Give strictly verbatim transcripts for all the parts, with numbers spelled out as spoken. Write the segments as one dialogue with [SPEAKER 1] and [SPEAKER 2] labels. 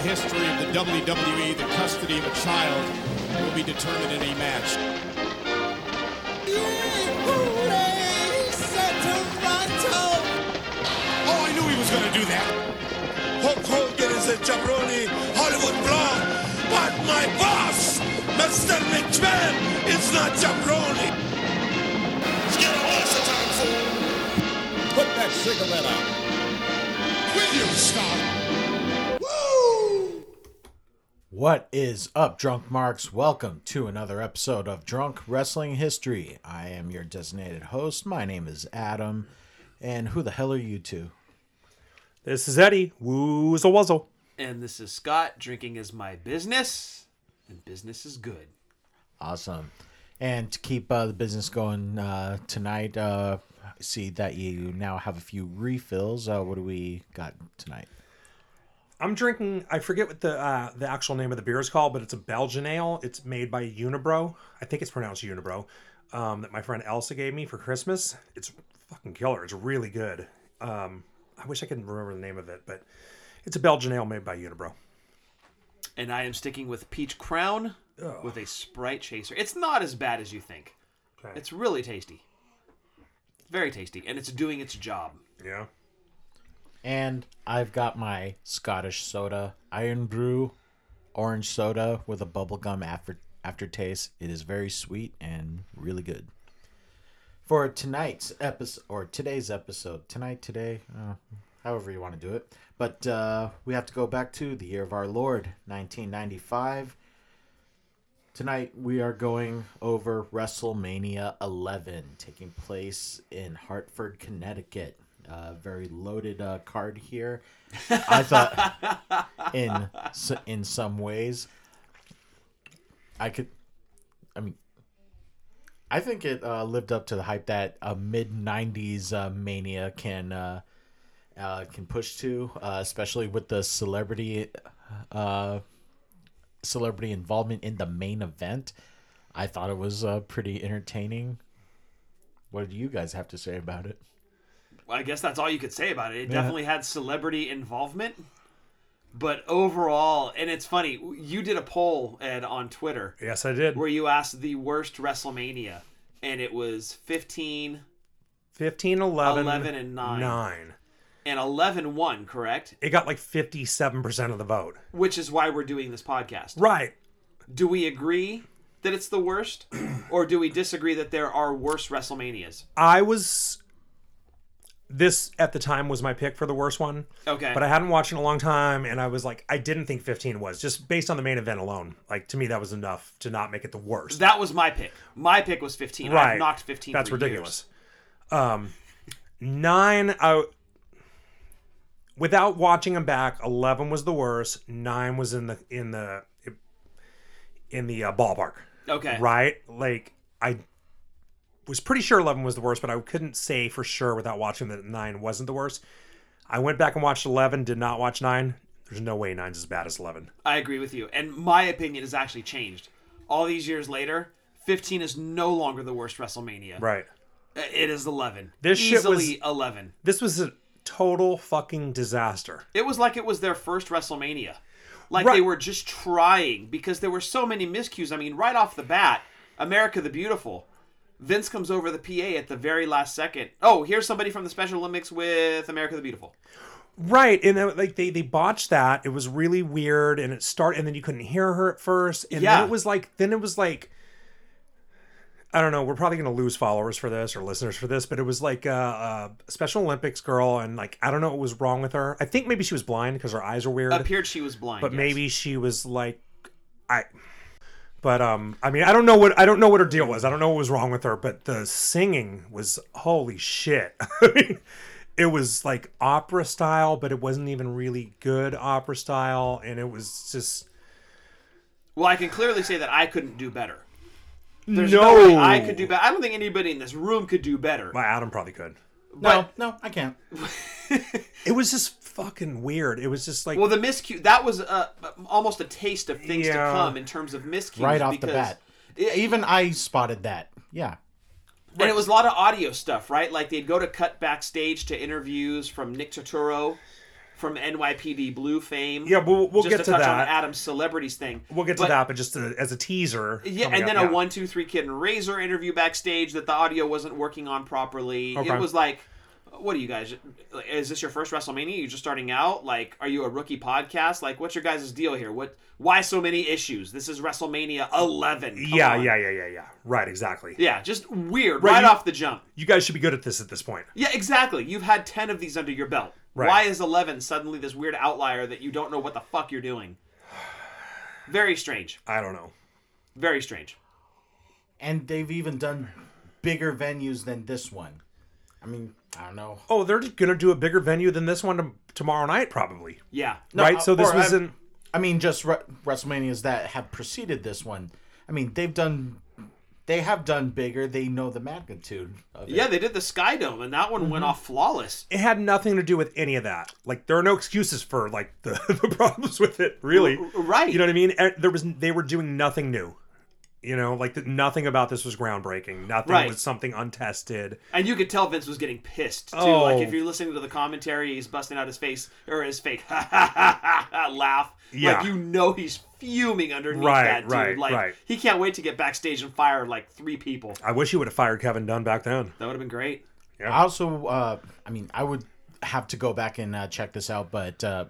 [SPEAKER 1] history of the W W E, the custody of a child will be determined in a match.
[SPEAKER 2] Hooray! Toronto!
[SPEAKER 1] Oh, I knew he was going to do that.
[SPEAKER 3] Hulk Hogan is a jabroni Hollywood blonde, but my boss, Mister McMahon, is not jabroni. Get a horse at time, fool.
[SPEAKER 1] Put that cigarette out. Will you stop?
[SPEAKER 3] Woo!
[SPEAKER 4] What is up, Drunk Marks? Welcome to another episode of Drunk Wrestling History. I am your designated host. My name is Adam. And who the hell are you two?
[SPEAKER 5] This is Eddie. Woozle wuzzle.
[SPEAKER 6] And this is Scott. Drinking is my business, and business is good.
[SPEAKER 4] Awesome. And to keep uh, the business going uh, tonight, uh, I see that you now have a few refills. Uh, what do we got tonight?
[SPEAKER 5] I'm drinking, I forget what the uh, the actual name of the beer is called, but it's a Belgian ale. It's made by Unibroue. I think it's pronounced Unibroue. Um, that my friend Elsa gave me for Christmas. It's fucking killer. It's really good. Um, I wish I could remember the name of it, but it's a Belgian ale made by Unibroue.
[SPEAKER 6] And I am sticking with Peach Crown
[SPEAKER 5] Ugh.
[SPEAKER 6] with a Sprite Chaser. It's not as bad as you think.
[SPEAKER 5] Okay.
[SPEAKER 6] It's really tasty. Very tasty, and it's doing its job.
[SPEAKER 5] Yeah.
[SPEAKER 4] And I've got my Scottish soda, Iron Brew, orange soda with a bubblegum after aftertaste. It is very sweet and really good. For tonight's episode, or today's episode, tonight, today, uh, however you want to do it. But uh, we have to go back to the year of our Lord, nineteen ninety-five. Tonight we are going over WrestleMania eleven, taking place in Hartford, Connecticut. Uh, very loaded uh, card here. I thought, in in some ways, I could. I mean, I think it uh, lived up to the hype that a mid nineties uh, Mania can uh, uh, can push to, uh, especially with the celebrity uh, celebrity involvement in the main event. I thought it was uh, pretty entertaining. What do you guys have to say about it?
[SPEAKER 6] Well, I guess that's all you could say about it. It
[SPEAKER 4] Yeah.
[SPEAKER 6] definitely had celebrity involvement. But overall, and it's funny, you did a poll, Ed, on Twitter.
[SPEAKER 5] Yes, I did.
[SPEAKER 6] Where you asked the worst WrestleMania. And it was fifteen,
[SPEAKER 5] fifteen, eleven,
[SPEAKER 6] eleven, and nine.
[SPEAKER 5] nine.
[SPEAKER 6] And eleven won, correct?
[SPEAKER 5] It got like fifty-seven percent of the vote.
[SPEAKER 6] Which is why we're doing this podcast.
[SPEAKER 5] Right.
[SPEAKER 6] Do we agree that it's the worst? Or do we disagree that there are worse WrestleManias?
[SPEAKER 5] I was... This, at the time, was my pick for the worst one.
[SPEAKER 6] Okay.
[SPEAKER 5] But I hadn't watched it in a long time, and I was like, I didn't think fifteen was. Just based on the main event alone. Like, to me, that was enough to not make it the worst.
[SPEAKER 6] That was my pick. My pick was fifteen.
[SPEAKER 5] Right.
[SPEAKER 6] I've knocked fifteen
[SPEAKER 5] That's
[SPEAKER 6] for
[SPEAKER 5] ridiculous. Um, nine, I... Without watching them back, eleven was the worst. Nine was in the in the in the uh, ballpark.
[SPEAKER 6] Okay.
[SPEAKER 5] Right? Like, I was pretty sure eleven was the worst, but I couldn't say for sure without watching that nine wasn't the worst. I went back and watched eleven, did not watch nine. There's no way nine's as bad as eleven.
[SPEAKER 6] I agree with you. And my opinion has actually changed. All these years later, fifteen is no longer the worst WrestleMania.
[SPEAKER 5] Right.
[SPEAKER 6] It is eleven.
[SPEAKER 5] This shit
[SPEAKER 6] Easily
[SPEAKER 5] was-
[SPEAKER 6] eleven.
[SPEAKER 5] This was a total fucking disaster.
[SPEAKER 6] It was like it was their first WrestleMania. Like
[SPEAKER 5] Right.
[SPEAKER 6] they were just trying because there were so many miscues. I mean, right off the bat, America the Beautiful. Vince comes over the P A at the very last second. Oh, here's somebody from the Special Olympics with America the Beautiful.
[SPEAKER 5] Right, and uh, like they, they botched that. It was really weird, and it started, and then you couldn't hear her at first, and
[SPEAKER 6] Yeah.
[SPEAKER 5] then it was like, then it was like, I don't know. We're probably gonna lose followers for this or listeners for this, but it was like a, a Special Olympics girl, and like I don't know what was wrong with her. I think maybe she was blind because her eyes were weird,
[SPEAKER 6] Appeared she was blind.
[SPEAKER 5] but
[SPEAKER 6] yes.
[SPEAKER 5] maybe she was like, I. But um, I mean, I don't know what I don't know what her deal was. I don't know what was wrong with her, but the singing was holy shit. I mean, it was like opera style, but it wasn't even really good opera style, and it was just
[SPEAKER 6] Well, I can clearly say that I couldn't do better. There's
[SPEAKER 5] no.
[SPEAKER 6] no way I could do better. I don't think anybody in this room could do better.
[SPEAKER 5] Well, Adam probably could.
[SPEAKER 4] No, no, I can't.
[SPEAKER 5] It was just fucking weird. It was just like,
[SPEAKER 6] Well, the miscue, that was uh, almost a taste of things
[SPEAKER 5] Yeah.
[SPEAKER 6] to come in terms of miscues.
[SPEAKER 4] Right off the
[SPEAKER 6] because
[SPEAKER 4] bat.
[SPEAKER 6] it-
[SPEAKER 4] Even I spotted that. Yeah.
[SPEAKER 6] And it was a lot of audio stuff, right? Like they'd go to cut backstage to interviews from Nick Turturro from N Y P D Blue fame.
[SPEAKER 5] Yeah, we'll, we'll
[SPEAKER 6] just
[SPEAKER 5] get
[SPEAKER 6] to
[SPEAKER 5] to
[SPEAKER 6] touch
[SPEAKER 5] that.
[SPEAKER 6] on Adam's celebrities thing.
[SPEAKER 5] We'll get to
[SPEAKER 6] But-
[SPEAKER 5] that, but just to, as a teaser.
[SPEAKER 6] Yeah,
[SPEAKER 5] coming
[SPEAKER 6] and then
[SPEAKER 5] up,
[SPEAKER 6] a
[SPEAKER 5] yeah.
[SPEAKER 6] one two three Kid and Razor interview backstage that the audio wasn't working on properly.
[SPEAKER 5] Okay.
[SPEAKER 6] It was like, what are you guys? Is this your first WrestleMania? You're just starting out? Like, are you a rookie podcast? Like, what's your guys' deal here? What? Why so many issues? This is WrestleMania eleven. Come
[SPEAKER 5] Yeah,
[SPEAKER 6] on.
[SPEAKER 5] yeah, yeah, yeah, yeah. Right, exactly.
[SPEAKER 6] Yeah, just weird
[SPEAKER 5] Right,
[SPEAKER 6] right,
[SPEAKER 5] you-
[SPEAKER 6] off the jump.
[SPEAKER 5] You guys should be good at this at this point.
[SPEAKER 6] Yeah, exactly. You've had ten of these under your belt.
[SPEAKER 5] Right.
[SPEAKER 6] Why is eleven suddenly this weird outlier that you don't know what the fuck you're doing? Very strange.
[SPEAKER 5] I don't know.
[SPEAKER 6] Very strange.
[SPEAKER 4] And they've even done bigger venues than this one. I mean, I don't know.
[SPEAKER 5] Oh, they're going to do a bigger venue than this one t- tomorrow night, probably.
[SPEAKER 6] Yeah.
[SPEAKER 4] No,
[SPEAKER 5] right? So this
[SPEAKER 4] or
[SPEAKER 5] was
[SPEAKER 4] I-
[SPEAKER 5] in...
[SPEAKER 4] I mean, just Re- WrestleManias that have preceded this one. I mean, they've done, they have done bigger. They know the magnitude of it.
[SPEAKER 6] Yeah, they did the Sky Dome, and that one
[SPEAKER 5] Mm-hmm.
[SPEAKER 6] went off flawless.
[SPEAKER 5] It had nothing to do with any of that. Like, there are no excuses for, like, the, the problems with it, really.
[SPEAKER 6] R- right.
[SPEAKER 5] You know what I mean? Eh, There was They were doing nothing new. You know, like, the, nothing about this was groundbreaking. Nothing
[SPEAKER 6] Right.
[SPEAKER 5] was something untested.
[SPEAKER 6] And you could tell Vince was getting pissed too.
[SPEAKER 5] Oh.
[SPEAKER 6] Like if you're listening to the commentary, he's busting out his face or his fake ha ha ha ha ha laugh.
[SPEAKER 5] Yeah.
[SPEAKER 6] Like you know he's fuming underneath
[SPEAKER 5] Right,
[SPEAKER 6] that dude.
[SPEAKER 5] right,
[SPEAKER 6] like
[SPEAKER 5] right.
[SPEAKER 6] he can't wait to get backstage and fire like three people.
[SPEAKER 5] I wish you would have fired Kevin Dunn back then.
[SPEAKER 6] That would have been great.
[SPEAKER 4] I also, uh, I mean, I would have to go back and uh, check this out, but uh,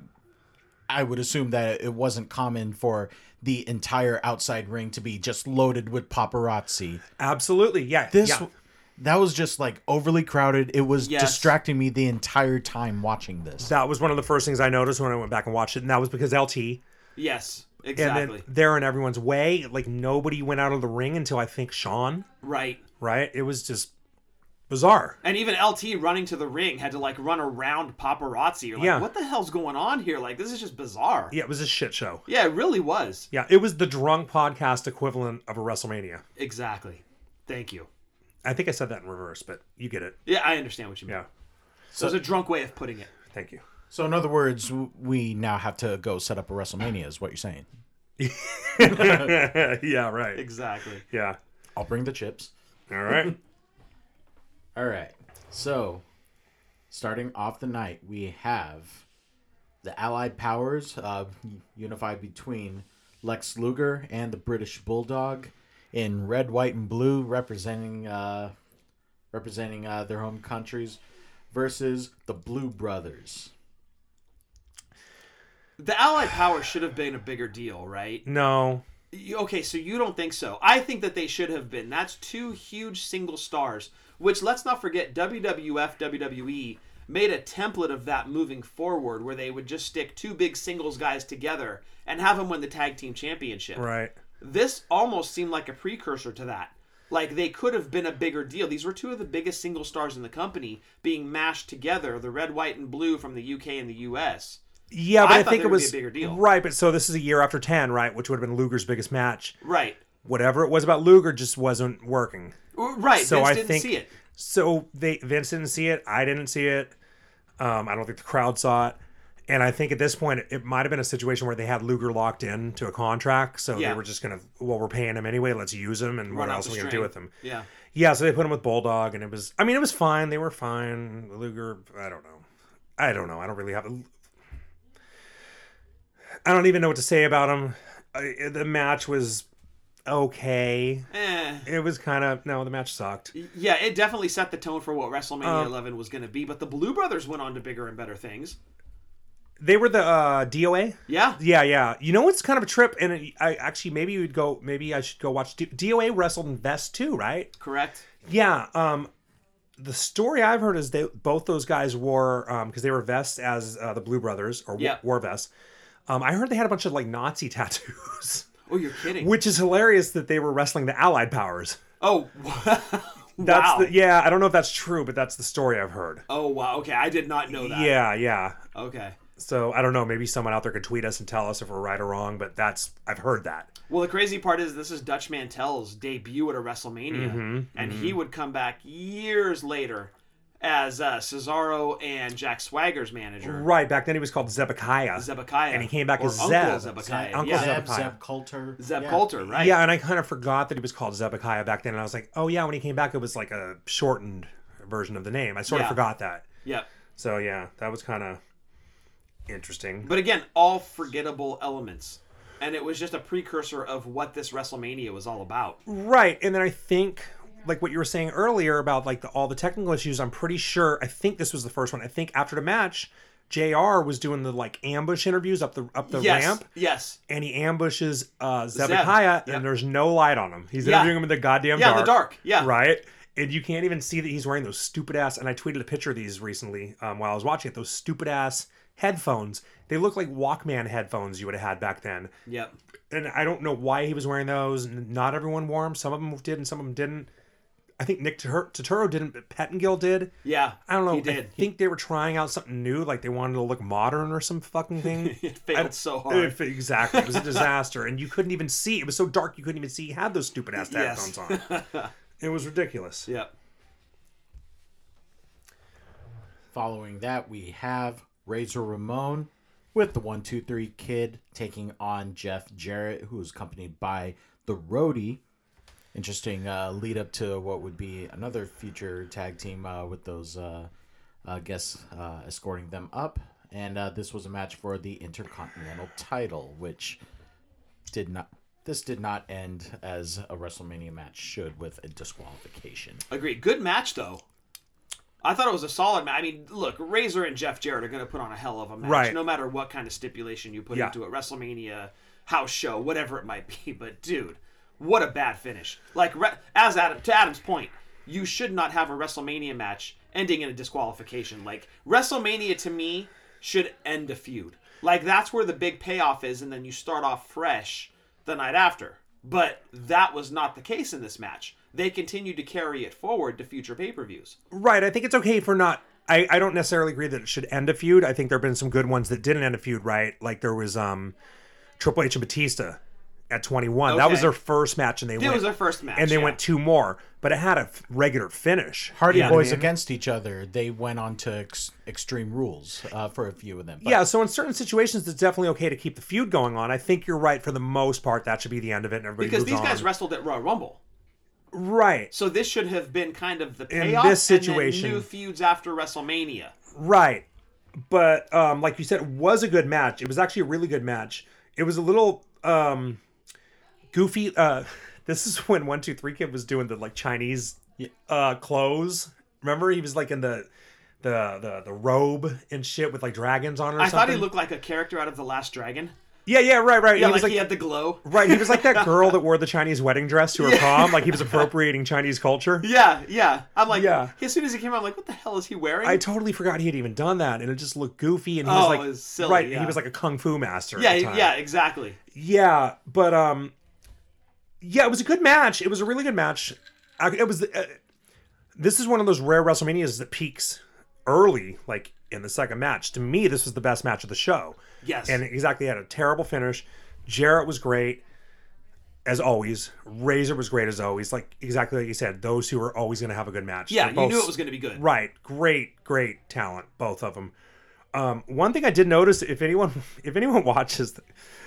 [SPEAKER 4] I would assume that it wasn't common for the entire outside ring to be just loaded with paparazzi.
[SPEAKER 5] Absolutely, yeah.
[SPEAKER 4] This,
[SPEAKER 5] yeah.
[SPEAKER 4] that was just like overly crowded. It was
[SPEAKER 6] Yes.
[SPEAKER 4] distracting me the entire time watching this.
[SPEAKER 5] That was one of the first things I noticed when I went back and watched it, and that was because L T.
[SPEAKER 6] Yes,
[SPEAKER 5] And
[SPEAKER 6] exactly.
[SPEAKER 5] then they're in everyone's way. Like, nobody went out of the ring until I think Sean,
[SPEAKER 6] Right.
[SPEAKER 5] right? It was just bizarre.
[SPEAKER 6] And even L T running to the ring had to like run around paparazzi. You're like,
[SPEAKER 5] Yeah.
[SPEAKER 6] what the hell's going on here? Like this is just bizarre.
[SPEAKER 5] Yeah, it was a shit show.
[SPEAKER 6] Yeah, it really was.
[SPEAKER 5] Yeah, it was the drunk podcast equivalent of a WrestleMania.
[SPEAKER 6] Exactly. Thank you.
[SPEAKER 5] I think I said that in reverse, but you get it.
[SPEAKER 6] Yeah, I understand what you mean.
[SPEAKER 5] Yeah,
[SPEAKER 6] So it's a drunk way of putting it.
[SPEAKER 5] thank you.
[SPEAKER 4] So, in other words, w- we now have to go set up a WrestleMania, is what you're saying.
[SPEAKER 5] Yeah, right.
[SPEAKER 6] Exactly.
[SPEAKER 5] Yeah.
[SPEAKER 4] I'll bring the chips.
[SPEAKER 5] All right.
[SPEAKER 4] All right. So, starting off the night, we have the Allied Powers uh, unified between Lex Luger and the British Bulldog in red, white, and blue, representing uh, representing uh, their home countries, versus the Blue Brothers.
[SPEAKER 6] The Allied Power should have been a bigger deal, right?
[SPEAKER 5] No.
[SPEAKER 6] You- Okay, so you don't think so. I think that they should have been. That's two huge single stars, which let's not forget W W F, W W E made a template of that moving forward where they would just stick two big singles guys together and have them win the tag team championship.
[SPEAKER 5] Right.
[SPEAKER 6] This almost seemed like a precursor to that. Like they could have been a bigger deal. These were two of the biggest single stars in the company being mashed together, the red, white, and blue from the U K and the U S.
[SPEAKER 5] Yeah, but
[SPEAKER 6] I
[SPEAKER 5] I,
[SPEAKER 6] thought
[SPEAKER 5] think
[SPEAKER 6] there
[SPEAKER 5] it
[SPEAKER 6] would be
[SPEAKER 5] was
[SPEAKER 6] a bigger deal.
[SPEAKER 5] right. But so this is a year after ten, right? Which would have been Luger's biggest match.
[SPEAKER 6] Right.
[SPEAKER 5] Whatever it was about Luger just wasn't working.
[SPEAKER 6] Right.
[SPEAKER 5] So
[SPEAKER 6] Vince
[SPEAKER 5] I
[SPEAKER 6] didn't
[SPEAKER 5] think
[SPEAKER 6] see it.
[SPEAKER 5] So they Vince didn't see it. I didn't see it. Um, I don't think the crowd saw it. And I think at this point, it, it might have been a situation where they had Luger locked in to a contract. So
[SPEAKER 6] Yeah.
[SPEAKER 5] they were just going to, well, we're paying him anyway. Let's use him. And
[SPEAKER 6] Run
[SPEAKER 5] what
[SPEAKER 6] out
[SPEAKER 5] else
[SPEAKER 6] the
[SPEAKER 5] are we going to
[SPEAKER 6] string.
[SPEAKER 5] do with him?
[SPEAKER 6] Yeah.
[SPEAKER 5] Yeah, so they put him with Bulldog. And it was, I mean, it was fine. They were fine. Luger, I don't know. I don't know. I don't really have, I don't even know what to say about him. I, the match was okay.
[SPEAKER 6] Eh.
[SPEAKER 5] It was kind of, no, the match sucked.
[SPEAKER 6] Yeah, it definitely set the tone for what WrestleMania
[SPEAKER 5] Um,
[SPEAKER 6] eleven was going to be, but the Blue Brothers went on to bigger and better things.
[SPEAKER 5] They were the uh, D O A?
[SPEAKER 6] Yeah.
[SPEAKER 5] Yeah, yeah. You know what's kind of a trip, and it, I actually maybe you'd go. Maybe I should go watch D- DOA wrestled in Vest too, right?
[SPEAKER 6] Correct.
[SPEAKER 5] Yeah. Um, the story I've heard is they both those guys wore um because they were vests as uh, the Blue Brothers or
[SPEAKER 6] Yeah.
[SPEAKER 5] wore vests. Um, I heard they had a bunch of like Nazi tattoos,
[SPEAKER 6] Oh, you're kidding.
[SPEAKER 5] which is hilarious that they were wrestling the Allied powers.
[SPEAKER 6] Oh,
[SPEAKER 5] That's
[SPEAKER 6] wow.
[SPEAKER 5] the yeah. I don't know if that's true, but that's the story I've heard.
[SPEAKER 6] Oh, wow. Okay, I did not know that.
[SPEAKER 5] Yeah, yeah.
[SPEAKER 6] Okay.
[SPEAKER 5] So I don't know. Maybe someone out there could tweet us and tell us if we're right or wrong. But that's I've heard that.
[SPEAKER 6] Well, the crazy part is this is Dutch Mantel's debut at a WrestleMania,
[SPEAKER 5] Mm-hmm,
[SPEAKER 6] and he would come back years later as uh, Cesaro and Jack Swagger's manager,
[SPEAKER 5] Right, back then he was called Zebekiah.
[SPEAKER 6] Zebekiah,
[SPEAKER 5] And he came back
[SPEAKER 6] or
[SPEAKER 5] as
[SPEAKER 6] Uncle
[SPEAKER 5] Zeb.
[SPEAKER 6] Zebekiah.
[SPEAKER 5] Uncle
[SPEAKER 6] yeah.
[SPEAKER 5] Zeb.
[SPEAKER 4] Zeb, Zeb Coulter.
[SPEAKER 6] Zeb
[SPEAKER 4] Yeah.
[SPEAKER 6] Coulter, right?
[SPEAKER 5] Yeah, and I kind of forgot that he was called Zebekiah back then. And I was like, oh, yeah, when he came back, it was like a shortened version of the name. I sort
[SPEAKER 6] Yeah.
[SPEAKER 5] of forgot that.
[SPEAKER 6] Yep.
[SPEAKER 5] So, yeah, that was kind of... interesting.
[SPEAKER 6] But again, all forgettable elements. And it was just a precursor of what this WrestleMania was all about.
[SPEAKER 5] Right. And then I think, like what you were saying earlier about like the, all the technical issues, I'm pretty sure, I think this was the first one. I think after the match, J R was doing the like ambush interviews up the up the
[SPEAKER 6] yes,
[SPEAKER 5] ramp.
[SPEAKER 6] Yes.
[SPEAKER 5] And he ambushes uh, Zebekiah,
[SPEAKER 6] Yep.
[SPEAKER 5] and there's no light on him. He's
[SPEAKER 6] Yeah.
[SPEAKER 5] interviewing him in the goddamn
[SPEAKER 6] Yeah,
[SPEAKER 5] dark.
[SPEAKER 6] the dark. Yeah.
[SPEAKER 5] Right? And you can't even see that he's wearing those stupid ass, and I tweeted a picture of these recently um, while I was watching it, those stupid ass headphones. They look like Walkman headphones you would have had back then.
[SPEAKER 6] Yep.
[SPEAKER 5] And I don't know why he was wearing those. Not everyone wore them. Some of them did and some of them didn't. I think Nick Turturro didn't, but Pettengill did.
[SPEAKER 6] Yeah.
[SPEAKER 5] I don't know.
[SPEAKER 6] He did.
[SPEAKER 5] I think they were trying out something new, like they wanted to look modern or some fucking thing.
[SPEAKER 6] It failed
[SPEAKER 5] I-
[SPEAKER 6] so hard.
[SPEAKER 5] It, exactly. It was a disaster. And you couldn't even see. It was so dark you couldn't even see he had those stupid ass
[SPEAKER 6] Yes.
[SPEAKER 5] headphones on. It was ridiculous.
[SPEAKER 6] Yep.
[SPEAKER 4] Following that, we have Razor Ramon with the one two three Kid taking on Jeff Jarrett, who is accompanied by the Roadie. Interesting uh, lead up to what would be another future tag team uh, with those uh, uh, guests uh, escorting them up. And uh, this was a match for the Intercontinental title, which did not. This did not end as a WrestleMania match should, with a disqualification.
[SPEAKER 6] Agreed. Good match, though. I thought it was a solid match. I mean, look, Razor and Jeff Jarrett are going to put on a hell of a match,
[SPEAKER 5] Right.
[SPEAKER 6] no matter what kind of stipulation you put
[SPEAKER 5] Yeah.
[SPEAKER 6] into it. WrestleMania, house show, whatever it might be. But, dude, what a bad finish. Like, re- as Adam, to Adam's point, you should not have a WrestleMania match ending in a disqualification. Like, WrestleMania, to me, should end a feud. Like, that's where the big payoff is, and then you start off fresh the night after. But that was not the case in this match. They continued to carry it forward to future pay-per-views.
[SPEAKER 5] Right. I think it's okay for not... I, I don't necessarily agree that it should end a feud. I think there have been some good ones that didn't end a feud, right? Like there was um, Triple H and Batista at twenty-one. That was
[SPEAKER 6] Okay.
[SPEAKER 5] their first match, and they
[SPEAKER 6] It
[SPEAKER 5] went...
[SPEAKER 6] was their first match,
[SPEAKER 5] And they
[SPEAKER 6] yeah.
[SPEAKER 5] went two more, but it had a f- regular finish.
[SPEAKER 4] Hardy
[SPEAKER 5] You know what I
[SPEAKER 4] Boys
[SPEAKER 5] mean?
[SPEAKER 4] against each other, they went on to ex- Extreme Rules uh, for a few of them. But
[SPEAKER 5] Yeah, so in certain situations, it's definitely okay to keep the feud going on. I think you're right. For the most part, that should be the end of it, and everybody
[SPEAKER 6] Because
[SPEAKER 5] moves
[SPEAKER 6] these guys
[SPEAKER 5] on.
[SPEAKER 6] wrestled at Royal Rumble.
[SPEAKER 5] Right,
[SPEAKER 6] So this should have been kind of the
[SPEAKER 5] In
[SPEAKER 6] payoff.
[SPEAKER 5] this situation-
[SPEAKER 6] And then new feuds after WrestleMania.
[SPEAKER 5] right. But um, like you said, it was a good match. It was actually a really good match. It was a little um, goofy. Uh, this is when One Two Three Kid was doing the like Chinese uh, clothes. Remember, he was like in the the the the robe and shit with like dragons on it or
[SPEAKER 6] I
[SPEAKER 5] something.
[SPEAKER 6] thought he looked like a character out of The Last Dragon.
[SPEAKER 5] Yeah, yeah, right, right.
[SPEAKER 6] Yeah,
[SPEAKER 5] he
[SPEAKER 6] like,
[SPEAKER 5] was
[SPEAKER 6] he had the glow.
[SPEAKER 5] Right, he was like that girl that wore the Chinese wedding dress to her prom. Like he was appropriating Chinese culture.
[SPEAKER 6] Yeah, yeah. I'm like,
[SPEAKER 5] Yeah.
[SPEAKER 6] as soon as he came out, I'm like, what the hell is he wearing?
[SPEAKER 5] I totally forgot he had even done that, and it just looked goofy. And he
[SPEAKER 6] Oh,
[SPEAKER 5] was like,
[SPEAKER 6] it was silly,
[SPEAKER 5] right,
[SPEAKER 6] yeah.
[SPEAKER 5] he was like a kung fu master.
[SPEAKER 6] yeah,
[SPEAKER 5] at the time.
[SPEAKER 6] yeah, exactly.
[SPEAKER 5] yeah. But um, yeah, it was a good match. It was a really good match. I, it was. Uh, this is one of those rare WrestleManias that peaks early, like in the second match. To me, this was the best match of the show.
[SPEAKER 6] Yes.
[SPEAKER 5] And exactly, had a terrible finish. Jarrett was great, as always. Razor was great as always. Like exactly like you said, those two are always going to have a good match.
[SPEAKER 6] Yeah,
[SPEAKER 5] They're
[SPEAKER 6] you
[SPEAKER 5] both-
[SPEAKER 6] knew it was going to be good.
[SPEAKER 5] Right, great, great talent, both of them. Um, one thing I did notice, if anyone, if anyone watches,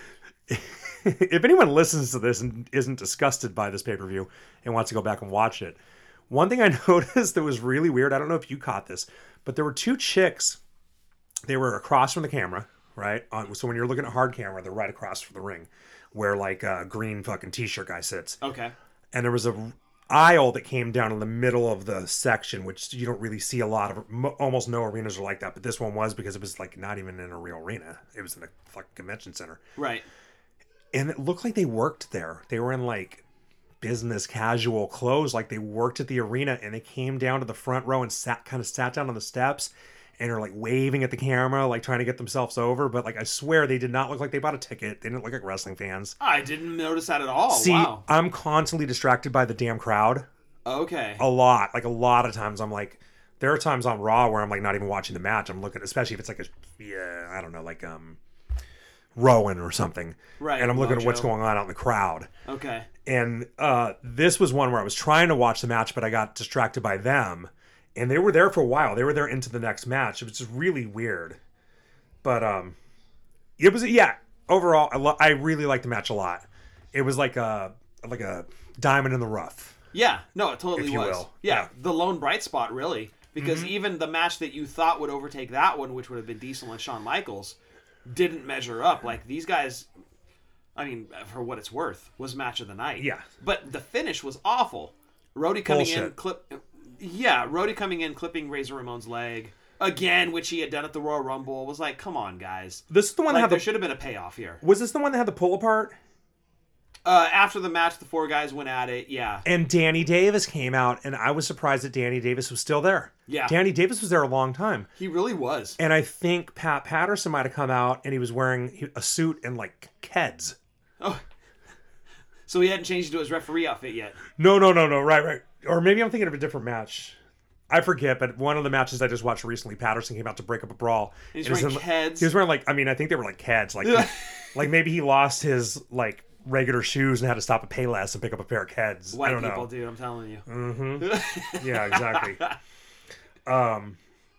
[SPEAKER 5] if anyone listens to this and isn't disgusted by this pay per view and wants to go back and watch it, one thing I noticed that was really weird. I don't know if you caught this, but there were two chicks. They were across from the camera, right? On, so when you're looking at hard camera, they're right across from the ring, where like a green fucking t-shirt guy sits.
[SPEAKER 6] Okay.
[SPEAKER 5] And there was a aisle that came down in the middle of the section, which you don't really see a lot of. Mo- almost no arenas are like that, but this one was because it was like not even in a real arena. It was in a fucking convention center,
[SPEAKER 6] Right.
[SPEAKER 5] and it looked like they worked there. They were in like business casual clothes, like they worked at the arena, and they came down to the front row and sat kind of sat down on the steps. And are like waving at the camera, like trying to get themselves over. But like, I swear they did not look like they bought a ticket. They didn't look like wrestling fans.
[SPEAKER 6] I didn't notice that at all.
[SPEAKER 5] See,
[SPEAKER 6] Wow.
[SPEAKER 5] I'm constantly distracted by the damn crowd.
[SPEAKER 6] Okay.
[SPEAKER 5] A lot. Like a lot of times I'm like, there are times on Raw where I'm like not even watching the match. I'm looking, especially if it's like a, yeah, I don't know, like um, Rowan or something.
[SPEAKER 6] Right,
[SPEAKER 5] And I'm looking at what's
[SPEAKER 6] Mojo.
[SPEAKER 5] going on out in the crowd.
[SPEAKER 6] Okay.
[SPEAKER 5] And uh, this was one where I was trying to watch the match, but I got distracted by them. And they were there for a while. They were there into the next match. It was just really weird. But um, it was, yeah, overall, I, lo- I really liked the match a lot. It was like a, like a diamond in the rough.
[SPEAKER 6] Yeah. No, it totally
[SPEAKER 5] If you
[SPEAKER 6] was.
[SPEAKER 5] will.
[SPEAKER 6] Yeah,
[SPEAKER 5] Yeah.
[SPEAKER 6] the lone bright spot, really. Because
[SPEAKER 5] Mm-hmm.
[SPEAKER 6] even the match that you thought would overtake that one, which would have been Diesel and Shawn Michaels, didn't measure up. Like these guys, I mean, for what it's worth, was match of the night.
[SPEAKER 5] Yeah.
[SPEAKER 6] But the finish was awful. Rhodey coming in,
[SPEAKER 5] Bullshit.
[SPEAKER 6] clip. Yeah, Rhodey coming in, clipping Razor Ramon's leg again, which he had done at the Royal Rumble. Was like, come on, guys.
[SPEAKER 5] This is the one
[SPEAKER 6] Like,
[SPEAKER 5] that
[SPEAKER 6] there
[SPEAKER 5] had the,
[SPEAKER 6] should have been a payoff here.
[SPEAKER 5] was this the one that had the pull apart?
[SPEAKER 6] Uh, after the match, the four guys went at it. Yeah.
[SPEAKER 5] And Danny Davis came out, and I was surprised that Danny Davis was still there.
[SPEAKER 6] Yeah.
[SPEAKER 5] Danny Davis was there a long time.
[SPEAKER 6] He really was.
[SPEAKER 5] And I think Pat Patterson might have come out, and he was wearing a suit and, like, Keds.
[SPEAKER 6] Oh. So he hadn't changed into his referee outfit yet.
[SPEAKER 5] No, no, no, no, right, right. Or maybe I'm thinking of a different match. I forget, but one of the matches I just watched recently, Patterson came out to break up a brawl.
[SPEAKER 6] He's
[SPEAKER 5] It was
[SPEAKER 6] wearing
[SPEAKER 5] in-
[SPEAKER 6] Keds.
[SPEAKER 5] He was wearing, like, I mean, I think they were, like, Keds. Like, he- like maybe he lost his, like, regular shoes and had to stop at Payless and pick up a pair of Keds.
[SPEAKER 6] White
[SPEAKER 5] I don't
[SPEAKER 6] people,
[SPEAKER 5] know.
[SPEAKER 6] dude, I'm telling you.
[SPEAKER 5] Mm-hmm. Yeah, exactly. um,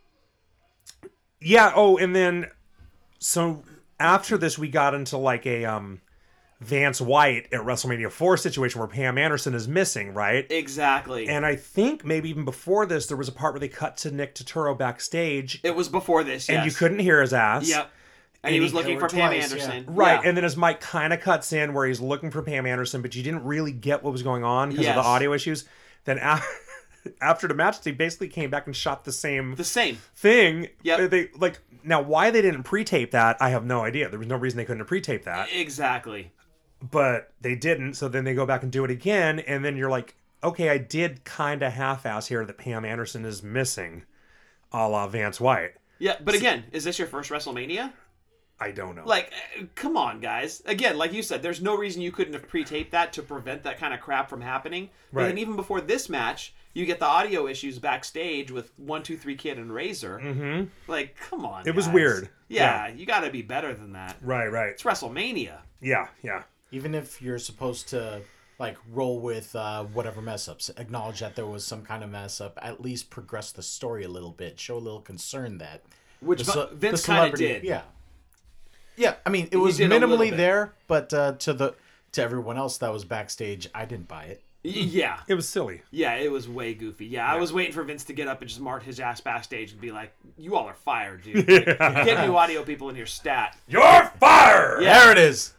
[SPEAKER 5] yeah. Oh, and then so after this, we got into like a um, Vance White at WrestleMania four situation where Pam Anderson is missing, right?
[SPEAKER 6] Exactly.
[SPEAKER 5] And I think maybe even before this, there was a part where they cut to Nick Turturro backstage,
[SPEAKER 6] it was before this, yes.
[SPEAKER 5] and you couldn't hear his ass.
[SPEAKER 6] Yep. And,
[SPEAKER 5] And
[SPEAKER 6] he was
[SPEAKER 5] he-
[SPEAKER 6] looking
[SPEAKER 4] or
[SPEAKER 6] for Pam
[SPEAKER 4] twice,
[SPEAKER 6] Anderson.
[SPEAKER 5] Right,
[SPEAKER 6] Yeah.
[SPEAKER 5] and then his mic kind of cuts in where he's looking for Pam Anderson, but you didn't really get what was going on because of
[SPEAKER 6] Yes.
[SPEAKER 5] the audio issues. Then after, after the match, they basically came back and shot the same
[SPEAKER 6] the same.
[SPEAKER 5] thing.
[SPEAKER 6] Yep.
[SPEAKER 5] They like now why they didn't pre-tape that, I have no idea. There was no reason they couldn't have pre-taped that,
[SPEAKER 6] Exactly.
[SPEAKER 5] but they didn't. So then they go back and do it again, and then you're like, okay, I did kind of half-ass here that Pam Anderson is missing, a la Vance White.
[SPEAKER 6] Yeah, but again, is this your first WrestleMania?
[SPEAKER 5] I don't know.
[SPEAKER 6] Like, uh, come on, guys. Again, like you said, there's no reason you couldn't have pre-taped that to prevent that kind of crap from happening. But
[SPEAKER 5] Right.
[SPEAKER 6] then even before this match, you get the audio issues backstage with one two three Kid and Razor. Mm-hmm. Like, come on,
[SPEAKER 5] It was
[SPEAKER 6] guys.
[SPEAKER 5] weird.
[SPEAKER 6] Yeah,
[SPEAKER 5] Yeah.
[SPEAKER 6] you got to be better than that.
[SPEAKER 5] right, right.
[SPEAKER 6] It's WrestleMania.
[SPEAKER 5] Yeah, yeah.
[SPEAKER 4] Even if you're supposed to like roll with uh, whatever mess ups, acknowledge that there was some kind of mess up, at least progress the story a little bit, show a little concern that
[SPEAKER 6] Which
[SPEAKER 4] the ce-
[SPEAKER 6] Vince
[SPEAKER 4] the
[SPEAKER 6] kinda
[SPEAKER 4] celebrity-
[SPEAKER 6] did.
[SPEAKER 4] Yeah, yeah. I mean, it was
[SPEAKER 6] did a little
[SPEAKER 4] minimally
[SPEAKER 6] bit.
[SPEAKER 4] there, but uh, to the to everyone else that was backstage, I didn't buy it.
[SPEAKER 6] Y- yeah.
[SPEAKER 5] It was silly.
[SPEAKER 6] Yeah, it was way goofy. Yeah, I was waiting for Vince to get up and just mark his ass backstage and be like, "You all are fired, dude. Like, get new audio people in your stat."
[SPEAKER 5] You're fired!
[SPEAKER 6] Yeah.
[SPEAKER 4] There it is.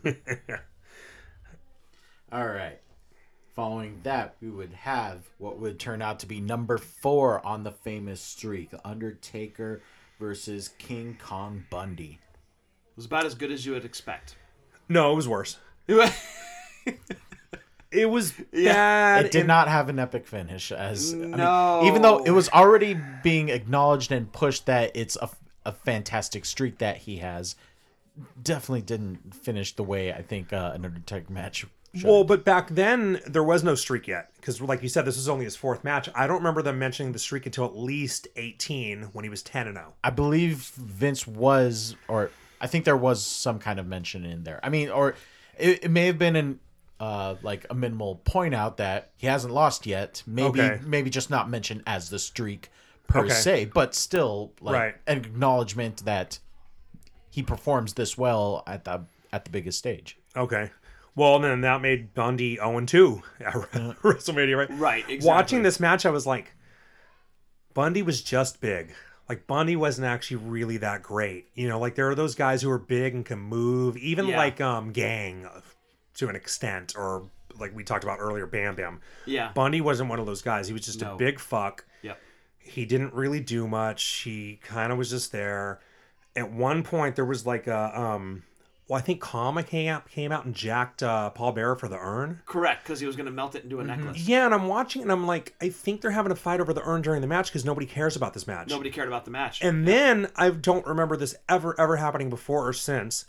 [SPEAKER 4] All right. Following that, we would have what would turn out to be number four on the famous streak: Undertaker versus King Kong Bundy.
[SPEAKER 6] It was about as good as you would expect.
[SPEAKER 5] No, it was worse.
[SPEAKER 6] Yeah.
[SPEAKER 5] It was bad.
[SPEAKER 4] It did
[SPEAKER 5] and-
[SPEAKER 4] not have an epic finish, as I mean,
[SPEAKER 6] No.
[SPEAKER 4] even though it was already being acknowledged and pushed that it's a, a fantastic streak that he has. Definitely didn't finish the way I think uh, an Undertaker match should.
[SPEAKER 5] Well, but back then there was no streak yet because, like you said, this was only his fourth match. I don't remember them mentioning the streak until at least eighteen when he was ten and zero.
[SPEAKER 4] I believe Vince was, or I think there was some kind of mention in there. I mean, or it, it may have been an uh, like a minimal point out that he hasn't lost yet. Maybe,
[SPEAKER 5] Okay.
[SPEAKER 4] maybe just not mentioned as the streak per
[SPEAKER 5] Okay.
[SPEAKER 4] se, but still like
[SPEAKER 5] Right.
[SPEAKER 4] an acknowledgement that he performs this well at the at the biggest stage.
[SPEAKER 5] Okay. Well, then that made Bundy zero and two at WrestleMania, right?
[SPEAKER 6] Right, exactly.
[SPEAKER 5] Watching this match, I was like, Bundy was just big. Like, Bundy wasn't actually really that great. You know, like, there are those guys who are big and can move, even
[SPEAKER 6] Yeah.
[SPEAKER 5] like um Gang to an extent, or like we talked about earlier, Bam Bam.
[SPEAKER 6] Yeah.
[SPEAKER 5] Bundy wasn't one of those guys. He was just
[SPEAKER 6] No.
[SPEAKER 5] a big fuck.
[SPEAKER 6] Yep.
[SPEAKER 5] He didn't really do much. He kind of was just there. At one point, there was like a, um, well, I think Kama came out, came out and jacked uh, Paul Bearer for the urn.
[SPEAKER 6] Correct, because he was going to melt it into a necklace.
[SPEAKER 5] Yeah, and I'm watching and I'm like, I think they're having a fight over the urn during the match because nobody cares about this match.
[SPEAKER 6] Nobody cared about the match.
[SPEAKER 5] And then I don't remember this ever, ever happening before or since.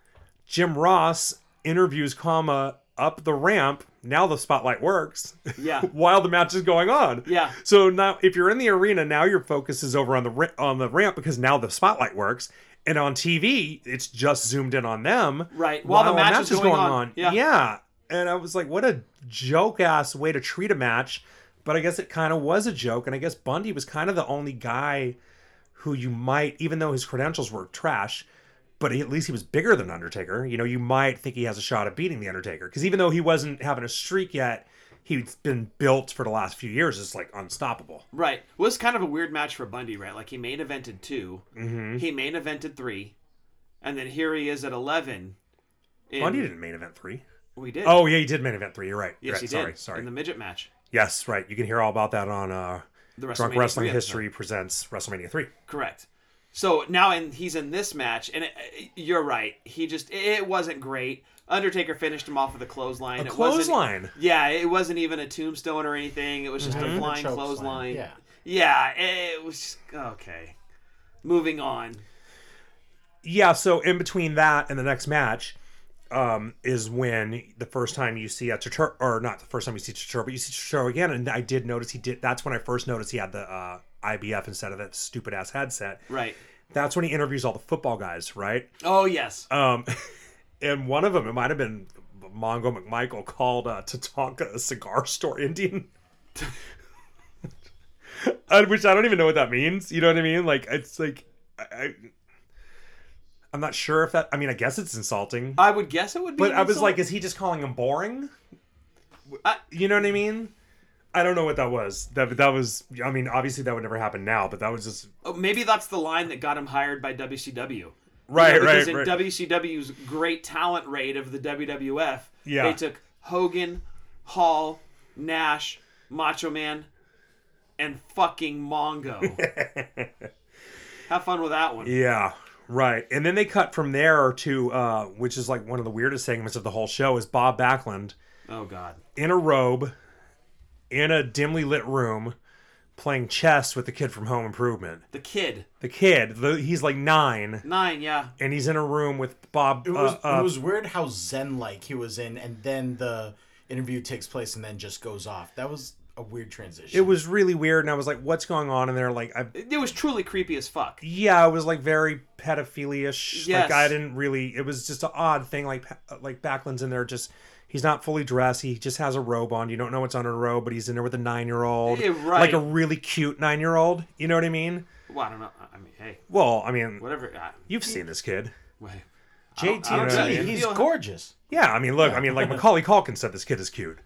[SPEAKER 5] Jim Ross interviews Kama up the ramp. Now the spotlight works.
[SPEAKER 6] Yeah.
[SPEAKER 5] While the match is going on.
[SPEAKER 6] Yeah.
[SPEAKER 5] So now, if you're in the arena, now your focus is over on the ra- on the ramp because now the spotlight works. And on T V, it's just zoomed in on them.
[SPEAKER 6] Right, while the match is going on. Yeah.
[SPEAKER 5] Yeah. And I was like, what a joke ass way to treat a match. But I guess it kind of was a joke. And I guess Bundy was kind of the only guy who you might, even though his credentials were trash, but he, at least he was bigger than Undertaker. You know, you might think he has a shot at beating the Undertaker. Because even though he wasn't having a streak yet, he's been built for the last few years as like unstoppable.
[SPEAKER 6] Right. Well, it's kind of a weird match for Bundy, right? Like, he main evented two. Mm-hmm. He main evented three. and then here he is at eleven. In,
[SPEAKER 5] Oh, he didn't main event three.
[SPEAKER 6] We did.
[SPEAKER 5] Oh, yeah, he did main event three. You're right.
[SPEAKER 6] yes,
[SPEAKER 5] right.
[SPEAKER 6] he did.
[SPEAKER 5] Sorry, sorry.
[SPEAKER 6] In the midget match.
[SPEAKER 5] Yes, right. You can hear all about that on uh,
[SPEAKER 6] The
[SPEAKER 5] Drunk
[SPEAKER 6] WrestleMania
[SPEAKER 5] Wrestling
[SPEAKER 6] three
[SPEAKER 5] History Presents WrestleMania three.
[SPEAKER 6] Correct. So now in, he's in this match, and it, you're right. He just it wasn't great. Undertaker finished him off with a clothesline.
[SPEAKER 5] A
[SPEAKER 6] it
[SPEAKER 5] clothesline?
[SPEAKER 6] Wasn't, yeah, it wasn't even a tombstone or anything. It was just
[SPEAKER 5] Mm-hmm.
[SPEAKER 6] a flying
[SPEAKER 4] Choke
[SPEAKER 6] clothesline.
[SPEAKER 4] slam,
[SPEAKER 6] Yeah, it was just, okay. Moving on.
[SPEAKER 5] Yeah, so in between that and the next match um, is when the first time you see a Turturro, or not the first time you see Turturro, but you see Turturro again, and I did notice he did, that's when I first noticed he had the uh, I B F instead of that stupid ass headset.
[SPEAKER 6] Right.
[SPEAKER 5] That's when he interviews all the football guys, right?
[SPEAKER 6] Oh yes.
[SPEAKER 5] Um, and one of them, it might have been Mongo McMichael, called uh, Tatanka a cigar store Indian. I- Which I don't even know what that means. You know what I mean? Like, it's like, I, I, I'm not sure if that, I mean, I guess it's insulting.
[SPEAKER 6] I would guess it would be.
[SPEAKER 5] But
[SPEAKER 6] an
[SPEAKER 5] I was
[SPEAKER 6] insult.
[SPEAKER 5] like, is he just calling him boring?
[SPEAKER 6] I-
[SPEAKER 5] You know what I mean? I don't know what that was. That that was, I mean, obviously that would never happen now, but that was just,
[SPEAKER 6] Oh, maybe that's the line that got him hired by W C W.
[SPEAKER 5] right,
[SPEAKER 6] You know, because
[SPEAKER 5] right,
[SPEAKER 6] in
[SPEAKER 5] right.
[SPEAKER 6] W C W's great talent rate of the W W F,
[SPEAKER 5] Yeah.
[SPEAKER 6] they took Hogan, Hall, Nash, Macho Man, and fucking Mongo. Have fun with that one.
[SPEAKER 5] Yeah, right. And then they cut from there to, uh, which is like one of the weirdest segments of the whole show, is Bob Backlund
[SPEAKER 6] Oh God.
[SPEAKER 5] in a robe, in a dimly lit room, playing chess with the kid from Home Improvement.
[SPEAKER 6] The kid.
[SPEAKER 5] The kid, the, he's like nine,
[SPEAKER 6] Nine, yeah.
[SPEAKER 5] and he's in a room with Bob.
[SPEAKER 4] It was
[SPEAKER 5] uh, uh,
[SPEAKER 4] it was weird how zen-like he was in, and then the interview takes place and then just goes off. That was a weird transition.
[SPEAKER 5] it was really weird, and I was like, "What's going on in there?" Like, I,
[SPEAKER 6] It, it was truly creepy as fuck.
[SPEAKER 5] yeah, it was like very pedophilia-ish.
[SPEAKER 6] Yes.
[SPEAKER 5] Like, I didn't really. It was just an odd thing. Like, like Backlund's in there, just he's not fully dressed. He just has a robe on. You don't know what's under the robe, but he's in there with a nine-year-old,
[SPEAKER 6] Yeah, right.
[SPEAKER 5] like a really cute nine-year-old. You know what I mean?
[SPEAKER 6] Well, I don't know. I mean, hey,
[SPEAKER 5] Well, I mean,
[SPEAKER 6] whatever. I,
[SPEAKER 5] you've seen this kid.
[SPEAKER 6] wait.
[SPEAKER 4] J T,
[SPEAKER 6] I don't-
[SPEAKER 5] I don't know.
[SPEAKER 4] he's
[SPEAKER 6] feel-
[SPEAKER 4] gorgeous.
[SPEAKER 5] Yeah, I mean, look, I mean, like Macaulay Culkin said, this kid is cute.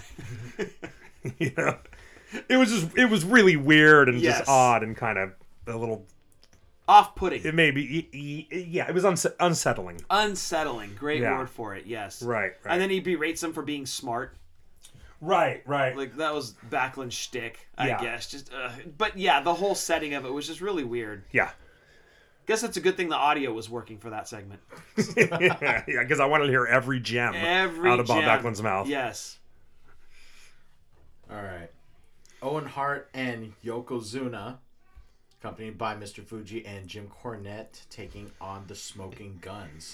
[SPEAKER 5] You know, it was just, it was really weird and
[SPEAKER 6] Yes.
[SPEAKER 5] just odd and kind of a little.
[SPEAKER 6] Off-putting.
[SPEAKER 5] It may be, y- y- yeah, it was unse- unsettling.
[SPEAKER 6] Unsettling. Great
[SPEAKER 5] Yeah.
[SPEAKER 6] word for it, yes.
[SPEAKER 5] Right, right.
[SPEAKER 6] And then he berates him for being smart.
[SPEAKER 5] Right, right.
[SPEAKER 6] Like, that was Backlund's shtick, I
[SPEAKER 5] Yeah.
[SPEAKER 6] guess. Just, uh, But yeah, the whole setting of it was just really weird.
[SPEAKER 5] Yeah.
[SPEAKER 6] Guess it's a good thing the audio was working for that segment.
[SPEAKER 5] yeah, because I wanted to hear every gem
[SPEAKER 6] Every
[SPEAKER 5] out of Bob
[SPEAKER 6] gem.
[SPEAKER 5] Backlund's mouth.
[SPEAKER 6] Yes.
[SPEAKER 4] All right. Owen Hart and Yokozuna, accompanied by Mister Fuji and Jim Cornette, taking on the Smoking Guns.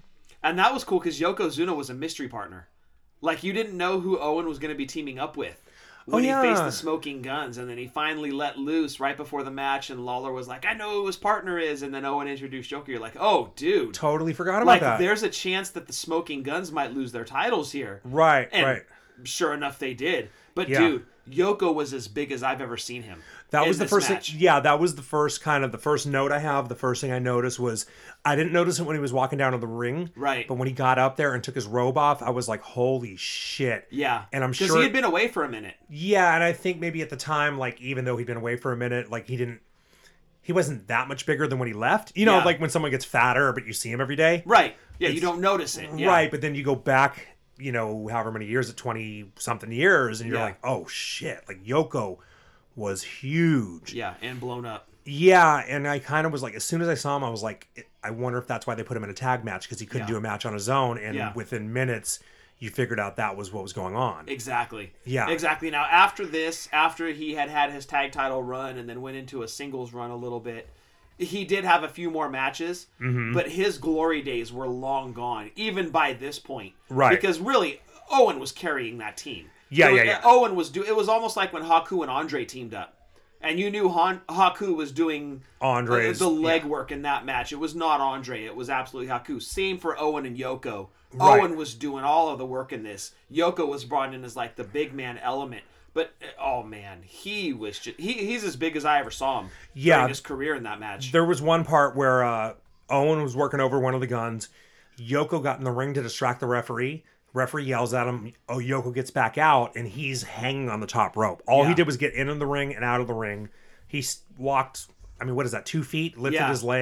[SPEAKER 6] And that was cool because Yokozuna was a mystery partner. Like, you didn't know who Owen was going to be teaming up with when
[SPEAKER 5] Oh, yeah.
[SPEAKER 6] he faced the Smoking Guns. And then he finally let loose right before the match. And Lawler was like, I know who his partner is. And then Owen introduced Joker. You're like, oh, dude.
[SPEAKER 5] Totally forgot about
[SPEAKER 6] Like,
[SPEAKER 5] that.
[SPEAKER 6] there's a chance that the Smoking Guns might lose their titles here.
[SPEAKER 5] Right,
[SPEAKER 6] And
[SPEAKER 5] right.
[SPEAKER 6] sure enough, they did. But,
[SPEAKER 5] Yeah.
[SPEAKER 6] dude, Yoko was as big as I've ever seen him.
[SPEAKER 5] That
[SPEAKER 6] in
[SPEAKER 5] was the
[SPEAKER 6] this
[SPEAKER 5] first
[SPEAKER 6] match.
[SPEAKER 5] thing, yeah, that was the first kind of the first note I have. The first thing I noticed was I didn't notice it when he was walking down to the ring.
[SPEAKER 6] Right.
[SPEAKER 5] But when he got up there and took his robe off, I was like, holy shit.
[SPEAKER 6] Yeah.
[SPEAKER 5] And I'm
[SPEAKER 6] Because
[SPEAKER 5] sure
[SPEAKER 6] he had been away for a minute.
[SPEAKER 5] Yeah, and I think maybe at the time, like, even though he'd been away for a minute, like, he didn't, he wasn't that much bigger than when he left. You know,
[SPEAKER 6] Yeah.
[SPEAKER 5] like when someone gets fatter, but you see him every day.
[SPEAKER 6] Right. Yeah, you
[SPEAKER 5] It's-
[SPEAKER 6] don't notice it. Yeah.
[SPEAKER 5] Right, but then you go back, you know, however many years, at twenty-something years, and you're
[SPEAKER 6] Yeah.
[SPEAKER 5] like, oh, shit. Like, Yoko was huge.
[SPEAKER 6] Yeah, and blown up.
[SPEAKER 5] Yeah, and I kind of was like, as soon as I saw him, I was like, I wonder if that's why they put him in a tag match, because he couldn't
[SPEAKER 6] Yeah.
[SPEAKER 5] do a match on his own, and
[SPEAKER 6] Yeah.
[SPEAKER 5] within minutes, you figured out that was what was going on.
[SPEAKER 6] Exactly.
[SPEAKER 5] Yeah.
[SPEAKER 6] Exactly. Now, after this, after he had had his tag title run and then went into a singles run a little bit, he did have a few more matches,
[SPEAKER 5] Mm-hmm.
[SPEAKER 6] but his glory days were long gone, even by this point.
[SPEAKER 5] Right.
[SPEAKER 6] Because really, Owen was carrying that team.
[SPEAKER 5] Yeah,
[SPEAKER 6] It was-
[SPEAKER 5] yeah, yeah.
[SPEAKER 6] Owen was do. It was almost like when Haku and Andre teamed up. And you knew Han- Haku was doing
[SPEAKER 5] Andre's-
[SPEAKER 6] the, the leg
[SPEAKER 5] yeah.
[SPEAKER 6] work in that match. It was not Andre. It was absolutely Haku. Same for Owen and Yoko.
[SPEAKER 5] Right.
[SPEAKER 6] Owen was doing all of the work in this. Yoko was brought in as like the big man element. But oh man, he was just he, he's as big as I ever saw him
[SPEAKER 5] Yeah.
[SPEAKER 6] during his career in that match.
[SPEAKER 5] There was one part where uh, Owen was working over one of the guns. Yoko got in the ring to distract the referee. Referee yells at him. Oh, Yoko gets back out, and he's hanging on the top rope. All
[SPEAKER 6] Yeah.
[SPEAKER 5] he did was get in the ring and out of the ring. He s- walked, I mean, what is that, two feet? Lifted
[SPEAKER 6] Yeah.
[SPEAKER 5] his leg.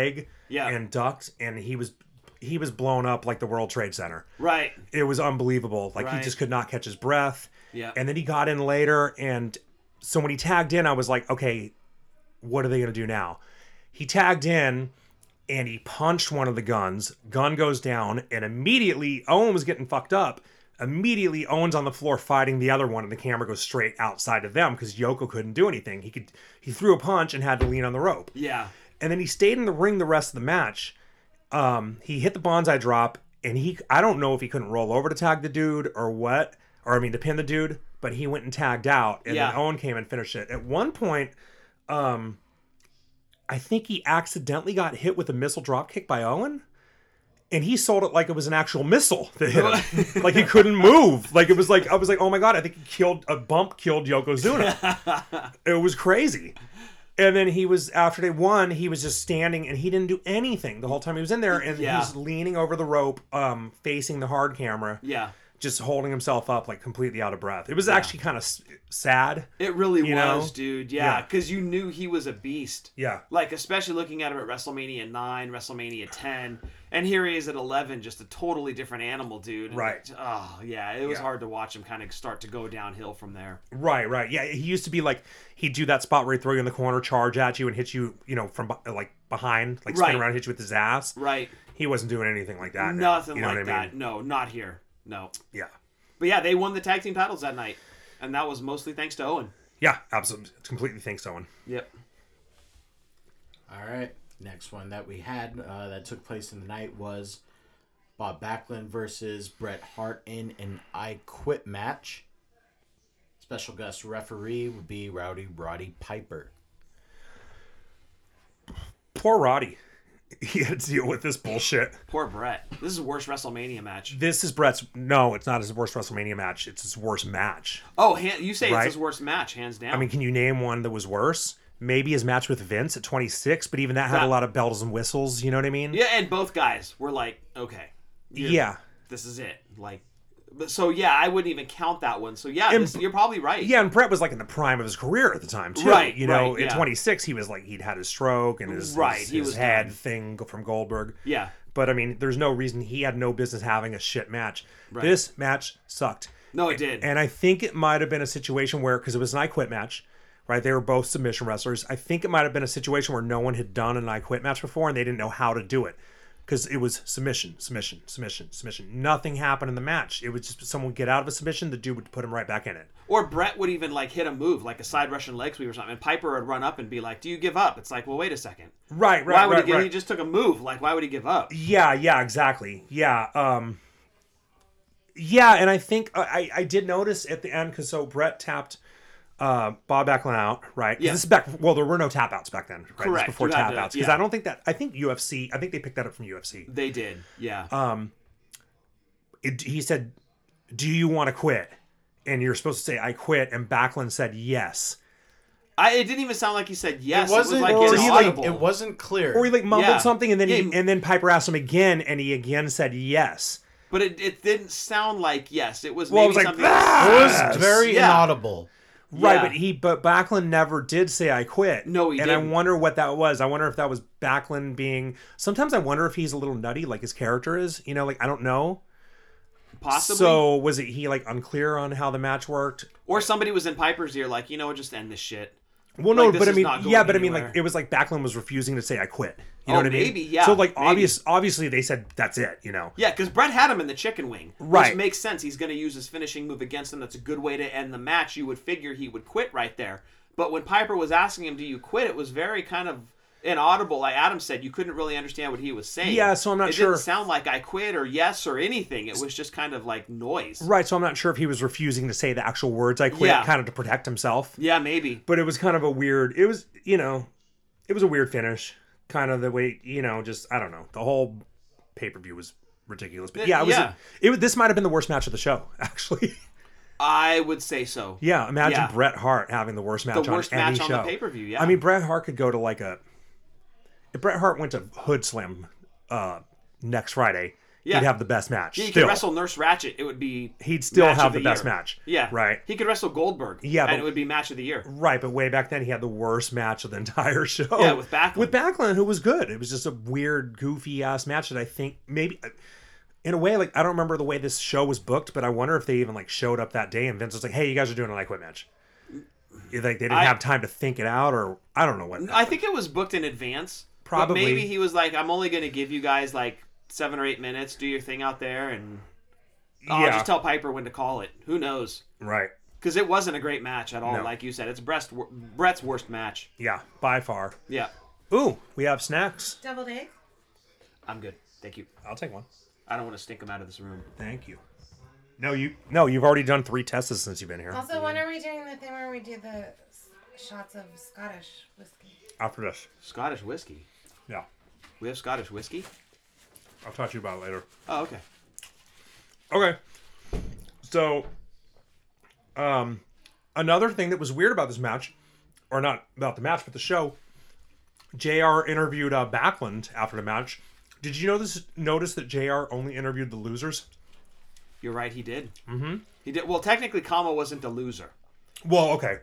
[SPEAKER 6] Yeah.
[SPEAKER 5] and ducked, and he was he was blown up like the World Trade Center.
[SPEAKER 6] Right.
[SPEAKER 5] It was unbelievable. Like he
[SPEAKER 6] Right.
[SPEAKER 5] just could not catch his breath.
[SPEAKER 6] Yeah.
[SPEAKER 5] And then he got in later, and so when he tagged in, I was like, okay, what are they going to do now? He tagged in, and he punched one of the guns. Gun goes down, and immediately Owen was getting fucked up. Immediately, Owen's on the floor fighting the other one, and the camera goes straight outside of them because Yoko couldn't do anything. He could he threw a punch and had to lean on the rope.
[SPEAKER 6] Yeah.
[SPEAKER 5] And then he stayed in the ring the rest of the match. Um, he hit the bonsai drop, and he I don't know if he couldn't roll over to tag the dude or what, or I mean to pin the dude, but he went and tagged out, and
[SPEAKER 6] Yeah.
[SPEAKER 5] then Owen came and finished it. At one point, um, I think he accidentally got hit with a missile drop kick by Owen. And he sold it like it was an actual missile that hit him. Like he couldn't move. Like it was like, I was like, oh my God, I think he killed, a bump killed Yokozuna. It was crazy. And then he was, after they won, he was just standing and he didn't do anything the whole time he was in there. And
[SPEAKER 6] Yeah.
[SPEAKER 5] he's leaning over the rope, um, facing the hard camera,
[SPEAKER 6] Yeah.
[SPEAKER 5] just holding himself up like completely out of breath. It was actually kind of s- sad.
[SPEAKER 6] It really
[SPEAKER 5] You
[SPEAKER 6] was,
[SPEAKER 5] know?
[SPEAKER 6] dude. Yeah,
[SPEAKER 5] Yeah.
[SPEAKER 6] because you knew he was a beast.
[SPEAKER 5] Yeah.
[SPEAKER 6] Like, especially looking at him at WrestleMania nine, WrestleMania ten, and here he is at eleven, just a totally different animal, dude. And
[SPEAKER 5] Right.
[SPEAKER 6] it- oh, yeah, it was
[SPEAKER 5] Yeah.
[SPEAKER 6] hard to watch him kind of start to go downhill from there.
[SPEAKER 5] Right, right. Yeah, he used to be like, he'd do that spot where he'd throw you in the corner, charge at you, and hit you, you know, from be- like behind, like spin
[SPEAKER 6] Right.
[SPEAKER 5] around and hit you with his ass.
[SPEAKER 6] Right.
[SPEAKER 5] He wasn't doing anything like that. now,
[SPEAKER 6] Nothing
[SPEAKER 5] you know
[SPEAKER 6] like
[SPEAKER 5] what I
[SPEAKER 6] that.
[SPEAKER 5] mean?
[SPEAKER 6] No, not here. No.
[SPEAKER 5] Yeah.
[SPEAKER 6] But yeah, they won the tag team titles that night, and that was mostly thanks to Owen.
[SPEAKER 5] Yeah, absolutely. Completely thanks, Owen.
[SPEAKER 6] Yep.
[SPEAKER 4] All right. Next one that we had uh, that took place in the night was Bob Backlund versus Bret Hart in an I Quit match. Special guest referee would be Rowdy Roddy Piper.
[SPEAKER 5] Poor Roddy. He had to deal with this bullshit.
[SPEAKER 6] Poor Brett. This is the worst WrestleMania match.
[SPEAKER 5] This is Bret's. No, it's not his worst WrestleMania match. It's his worst match.
[SPEAKER 6] Oh, han- you say
[SPEAKER 5] Right.
[SPEAKER 6] it's his worst match, hands down.
[SPEAKER 5] I mean, can you name one that was worse? Maybe his match with Vince at twenty-six, but even that had
[SPEAKER 6] That-
[SPEAKER 5] a lot of bells and whistles. You know what I mean?
[SPEAKER 6] yeah, and both guys were like, okay, you're-
[SPEAKER 5] Yeah.
[SPEAKER 6] this is it. Like, but so yeah, I wouldn't even count that one. So yeah,
[SPEAKER 5] And-
[SPEAKER 6] this, you're probably right.
[SPEAKER 5] Yeah, and Brett was like in the prime of his career at the time too.
[SPEAKER 6] Right,
[SPEAKER 5] You know,
[SPEAKER 6] right,
[SPEAKER 5] at
[SPEAKER 6] yeah.
[SPEAKER 5] twenty-six, he was like he'd had his stroke and his
[SPEAKER 6] Right,
[SPEAKER 5] his,
[SPEAKER 6] he
[SPEAKER 5] his
[SPEAKER 6] was
[SPEAKER 5] head
[SPEAKER 6] done.
[SPEAKER 5] thing from Goldberg.
[SPEAKER 6] Yeah.
[SPEAKER 5] But I mean, there's no reason he had no business having a shit match.
[SPEAKER 6] Right.
[SPEAKER 5] This match sucked.
[SPEAKER 6] No, it did.
[SPEAKER 5] And I think it might have been a situation where, because it was an I Quit match, right? They were both submission wrestlers. I think it might have been a situation where no one had done an I Quit match before and they didn't know how to do it. Because it was submission, submission, submission, submission. Nothing happened in the match. It was just someone would get out of a submission, the dude would put him right back in it.
[SPEAKER 6] Or Brett would even like hit a move, like a side Russian leg sweep or something, and Piper would run up and be like, "Do you give up?" It's like, well, wait a second.
[SPEAKER 5] Right, right,
[SPEAKER 6] why would
[SPEAKER 5] right,
[SPEAKER 6] he give?
[SPEAKER 5] right.
[SPEAKER 6] He just took a move. Like, why would he give up?
[SPEAKER 5] Yeah, yeah, exactly. Yeah, um, yeah, and I think uh, I I did notice at the end because so Brett tapped uh, Bob Backlund out, right? 'Cause
[SPEAKER 6] Yeah.
[SPEAKER 5] This is back. Well, there were no tap outs back then, right? This is
[SPEAKER 6] Correct.
[SPEAKER 5] before
[SPEAKER 6] You had
[SPEAKER 5] tap
[SPEAKER 6] to-
[SPEAKER 5] outs because
[SPEAKER 6] yeah.
[SPEAKER 5] I don't think that I think U F C. I think they picked that up from U F C.
[SPEAKER 6] They did. Yeah.
[SPEAKER 5] Uh, It, he said, "Do you want to quit?" And you're supposed to say, "I quit," and Backlund said, "Yes."
[SPEAKER 6] I, it didn't even sound like he said yes.
[SPEAKER 4] It wasn't.
[SPEAKER 6] it was like
[SPEAKER 4] or
[SPEAKER 6] it's
[SPEAKER 4] he, like,
[SPEAKER 6] audible.
[SPEAKER 4] it wasn't clear.
[SPEAKER 5] Or he like mumbled
[SPEAKER 6] Yeah.
[SPEAKER 5] something, and then he,
[SPEAKER 6] Yeah.
[SPEAKER 5] and then Piper asked him again, and he again said yes.
[SPEAKER 6] But it, it didn't sound like yes. It was
[SPEAKER 5] Well, it
[SPEAKER 6] maybe
[SPEAKER 5] was like,
[SPEAKER 6] something.
[SPEAKER 5] "Ah!"
[SPEAKER 4] it was
[SPEAKER 5] Yes.
[SPEAKER 4] very
[SPEAKER 6] Yeah.
[SPEAKER 4] inaudible.
[SPEAKER 5] Right,
[SPEAKER 6] Yeah.
[SPEAKER 5] but he but Backlund never did say I quit.
[SPEAKER 6] No, he
[SPEAKER 5] and
[SPEAKER 6] didn't.
[SPEAKER 5] I wonder what that was. I wonder if that was Backlund being. Sometimes I wonder if he's a little nutty, like his character is. You know, like I don't know.
[SPEAKER 6] Possibly.
[SPEAKER 5] So was it he like unclear on how the match worked?
[SPEAKER 6] Or somebody was in Piper's ear, like, you know what, just end this shit.
[SPEAKER 5] Well, no,
[SPEAKER 6] Like, this
[SPEAKER 5] but I
[SPEAKER 6] is
[SPEAKER 5] mean,
[SPEAKER 6] not going
[SPEAKER 5] yeah, but I mean,
[SPEAKER 6] anywhere.
[SPEAKER 5] like it was like Backlund was refusing to say I quit. You
[SPEAKER 6] Oh,
[SPEAKER 5] know what I mean?
[SPEAKER 6] maybe, yeah,
[SPEAKER 5] So like
[SPEAKER 6] maybe.
[SPEAKER 5] obvious, obviously they said that's it. You know.
[SPEAKER 6] Yeah, because Brett had him in the chicken wing.
[SPEAKER 5] Right.
[SPEAKER 6] Which makes sense. He's going to use his finishing move against him. That's a good way to end the match. You would figure he would quit right there. But when Piper was asking him, do you quit? It was very kind of inaudible. Like Adam said, you couldn't really understand what he was saying.
[SPEAKER 5] Yeah, so I'm not
[SPEAKER 6] it
[SPEAKER 5] sure
[SPEAKER 6] didn't
[SPEAKER 5] if-
[SPEAKER 6] sound like I quit or yes or anything. It was just kind of like noise.
[SPEAKER 5] Right. So I'm not sure if he was refusing to say the actual words I quit,
[SPEAKER 6] Yeah.
[SPEAKER 5] kind of to protect himself.
[SPEAKER 6] Yeah, maybe.
[SPEAKER 5] But it was kind of a weird. It was you know, it was a weird finish. Kind of the way you know, just I don't know. The whole pay per view was ridiculous. But yeah, it was.
[SPEAKER 6] Yeah.
[SPEAKER 5] It was. This might have been the worst match of the show, actually.
[SPEAKER 6] I would say so.
[SPEAKER 5] Yeah, imagine
[SPEAKER 6] Yeah.
[SPEAKER 5] Bret Hart having the worst match
[SPEAKER 6] The worst
[SPEAKER 5] on any
[SPEAKER 6] match on
[SPEAKER 5] show.
[SPEAKER 6] the pay-per-view, yeah.
[SPEAKER 5] I mean, Bret Hart could go to like a. If Bret Hart went to Hood Slam uh, next Friday,
[SPEAKER 6] Yeah.
[SPEAKER 5] he'd have the best match.
[SPEAKER 6] Yeah, you
[SPEAKER 5] still.
[SPEAKER 6] could wrestle Nurse Ratchet. It would be
[SPEAKER 5] He'd still
[SPEAKER 6] match
[SPEAKER 5] have
[SPEAKER 6] of
[SPEAKER 5] the,
[SPEAKER 6] the
[SPEAKER 5] best
[SPEAKER 6] year.
[SPEAKER 5] match.
[SPEAKER 6] Yeah.
[SPEAKER 5] Right.
[SPEAKER 6] He could wrestle Goldberg.
[SPEAKER 5] Yeah,
[SPEAKER 6] and
[SPEAKER 5] but-
[SPEAKER 6] it would be match of the year.
[SPEAKER 5] Right, but way back then he had the worst match of the entire show.
[SPEAKER 6] Yeah, with Backlund.
[SPEAKER 5] With Backlund, who was good. It was just a weird, goofy ass match that I think maybe, in a way, like I don't remember the way this show was booked, but I wonder if they even like showed up that day and Vince was like, "Hey, you guys are doing an I Quit match." Like they didn't
[SPEAKER 6] I-
[SPEAKER 5] have time to think it out, or I don't know what.
[SPEAKER 6] I think it was booked in advance.
[SPEAKER 5] Probably.
[SPEAKER 6] But maybe he was like, I'm only going to give you guys like seven or eight minutes. Do your thing out there, and I'll
[SPEAKER 5] Yeah.
[SPEAKER 6] just tell Piper when to call it. Who knows?
[SPEAKER 5] Right.
[SPEAKER 6] Because it wasn't a great match at all.
[SPEAKER 5] No.
[SPEAKER 6] Like you said, it's Brett's, Brett's worst match.
[SPEAKER 5] Yeah, by far.
[SPEAKER 6] Yeah.
[SPEAKER 5] Ooh, we have snacks.
[SPEAKER 2] Deviled egg?
[SPEAKER 6] I'm good. Thank you.
[SPEAKER 5] I'll take one.
[SPEAKER 6] I don't want to stink them out of this room.
[SPEAKER 5] Thank you. No, you. No, you've already done three tests since you've been here.
[SPEAKER 2] Also, when are we doing the thing where we do the s- shots of Scottish whiskey?
[SPEAKER 5] After this.
[SPEAKER 6] Scottish whiskey.
[SPEAKER 5] Yeah.
[SPEAKER 6] We have Scottish whiskey?
[SPEAKER 5] I'll talk to you about it later.
[SPEAKER 6] Oh, okay.
[SPEAKER 5] Okay. So, um, another thing that was weird about this match, or not about the match, but the show, J R interviewed uh, Backlund after the match. Did you notice notice that J R only interviewed the losers?
[SPEAKER 6] You're right, he did. Mm-hmm. He did. Well, technically, Kama wasn't a loser.
[SPEAKER 5] Well, okay.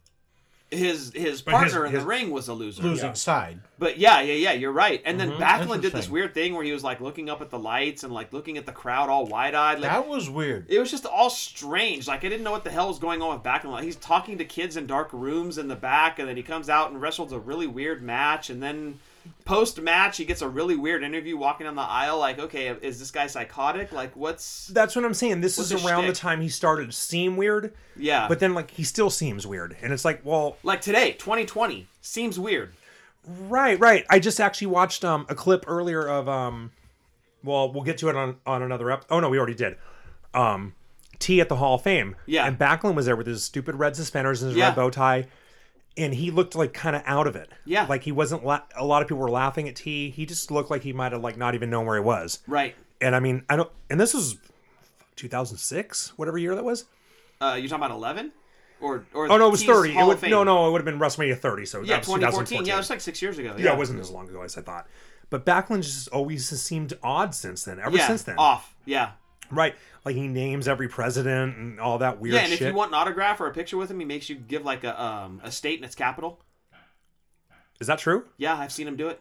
[SPEAKER 6] His his
[SPEAKER 5] his-
[SPEAKER 6] partner in
[SPEAKER 5] his-
[SPEAKER 6] the ring was a loser.
[SPEAKER 4] Losing side.
[SPEAKER 6] But yeah, yeah, yeah, you're right. And then Backlund did this
[SPEAKER 4] Interesting.
[SPEAKER 6] weird thing where he was like looking up at the lights and like looking at the crowd all wide eyed. Like
[SPEAKER 4] That was weird.
[SPEAKER 6] it was just all strange. Like I didn't know what the hell was going on with Backlund. Like, he's talking to kids in dark rooms in the back, and then he comes out and wrestles a really weird match, and then post match he gets a really weird interview walking down the aisle. Like, okay, is this guy psychotic? Like, what's
[SPEAKER 5] That's what I'm saying. This
[SPEAKER 6] What's
[SPEAKER 5] is
[SPEAKER 6] his
[SPEAKER 5] around the
[SPEAKER 6] shtick?
[SPEAKER 5] time he started to seem weird,
[SPEAKER 6] yeah?
[SPEAKER 5] but then like he still seems weird, and it's like, well,
[SPEAKER 6] like today, twenty twenty seems weird.
[SPEAKER 5] right, right. I just actually watched um a clip earlier of um, well, we'll get to it on on another ep. Oh no, we already did. Um, T at the Hall of Fame.
[SPEAKER 6] Yeah.
[SPEAKER 5] and Backlund was there with his stupid red suspenders and his
[SPEAKER 6] Yeah.
[SPEAKER 5] red bow tie. And he looked like kind of out of it.
[SPEAKER 6] Yeah.
[SPEAKER 5] Like he wasn't, la- a lot of people were laughing at T. He just looked like he might have like not even known where he was.
[SPEAKER 6] Right.
[SPEAKER 5] And I mean, I don't, and this was two thousand six, whatever year that was.
[SPEAKER 6] Uh, you talking about eleven? Or or
[SPEAKER 5] Oh no, it was
[SPEAKER 6] T's
[SPEAKER 5] thirty. It
[SPEAKER 6] Hall
[SPEAKER 5] would,
[SPEAKER 6] of Fame?
[SPEAKER 5] no, no, it would have been WrestleMania thirty. So
[SPEAKER 6] Yeah,
[SPEAKER 5] that was
[SPEAKER 6] twenty fourteen.
[SPEAKER 5] twenty fourteen.
[SPEAKER 6] Yeah, it was like six years ago.
[SPEAKER 5] Yeah, it wasn't as long ago as I thought. But Backlund just always has seemed odd since then. Ever
[SPEAKER 6] Yeah,
[SPEAKER 5] since then,
[SPEAKER 6] off. Yeah.
[SPEAKER 5] right? Like he names every president and all that weird
[SPEAKER 6] Yeah, and
[SPEAKER 5] shit.
[SPEAKER 6] if you want an autograph or a picture with him, he makes you give like a um a state in its capital.
[SPEAKER 5] Is that true?
[SPEAKER 6] Yeah, I've seen him do it.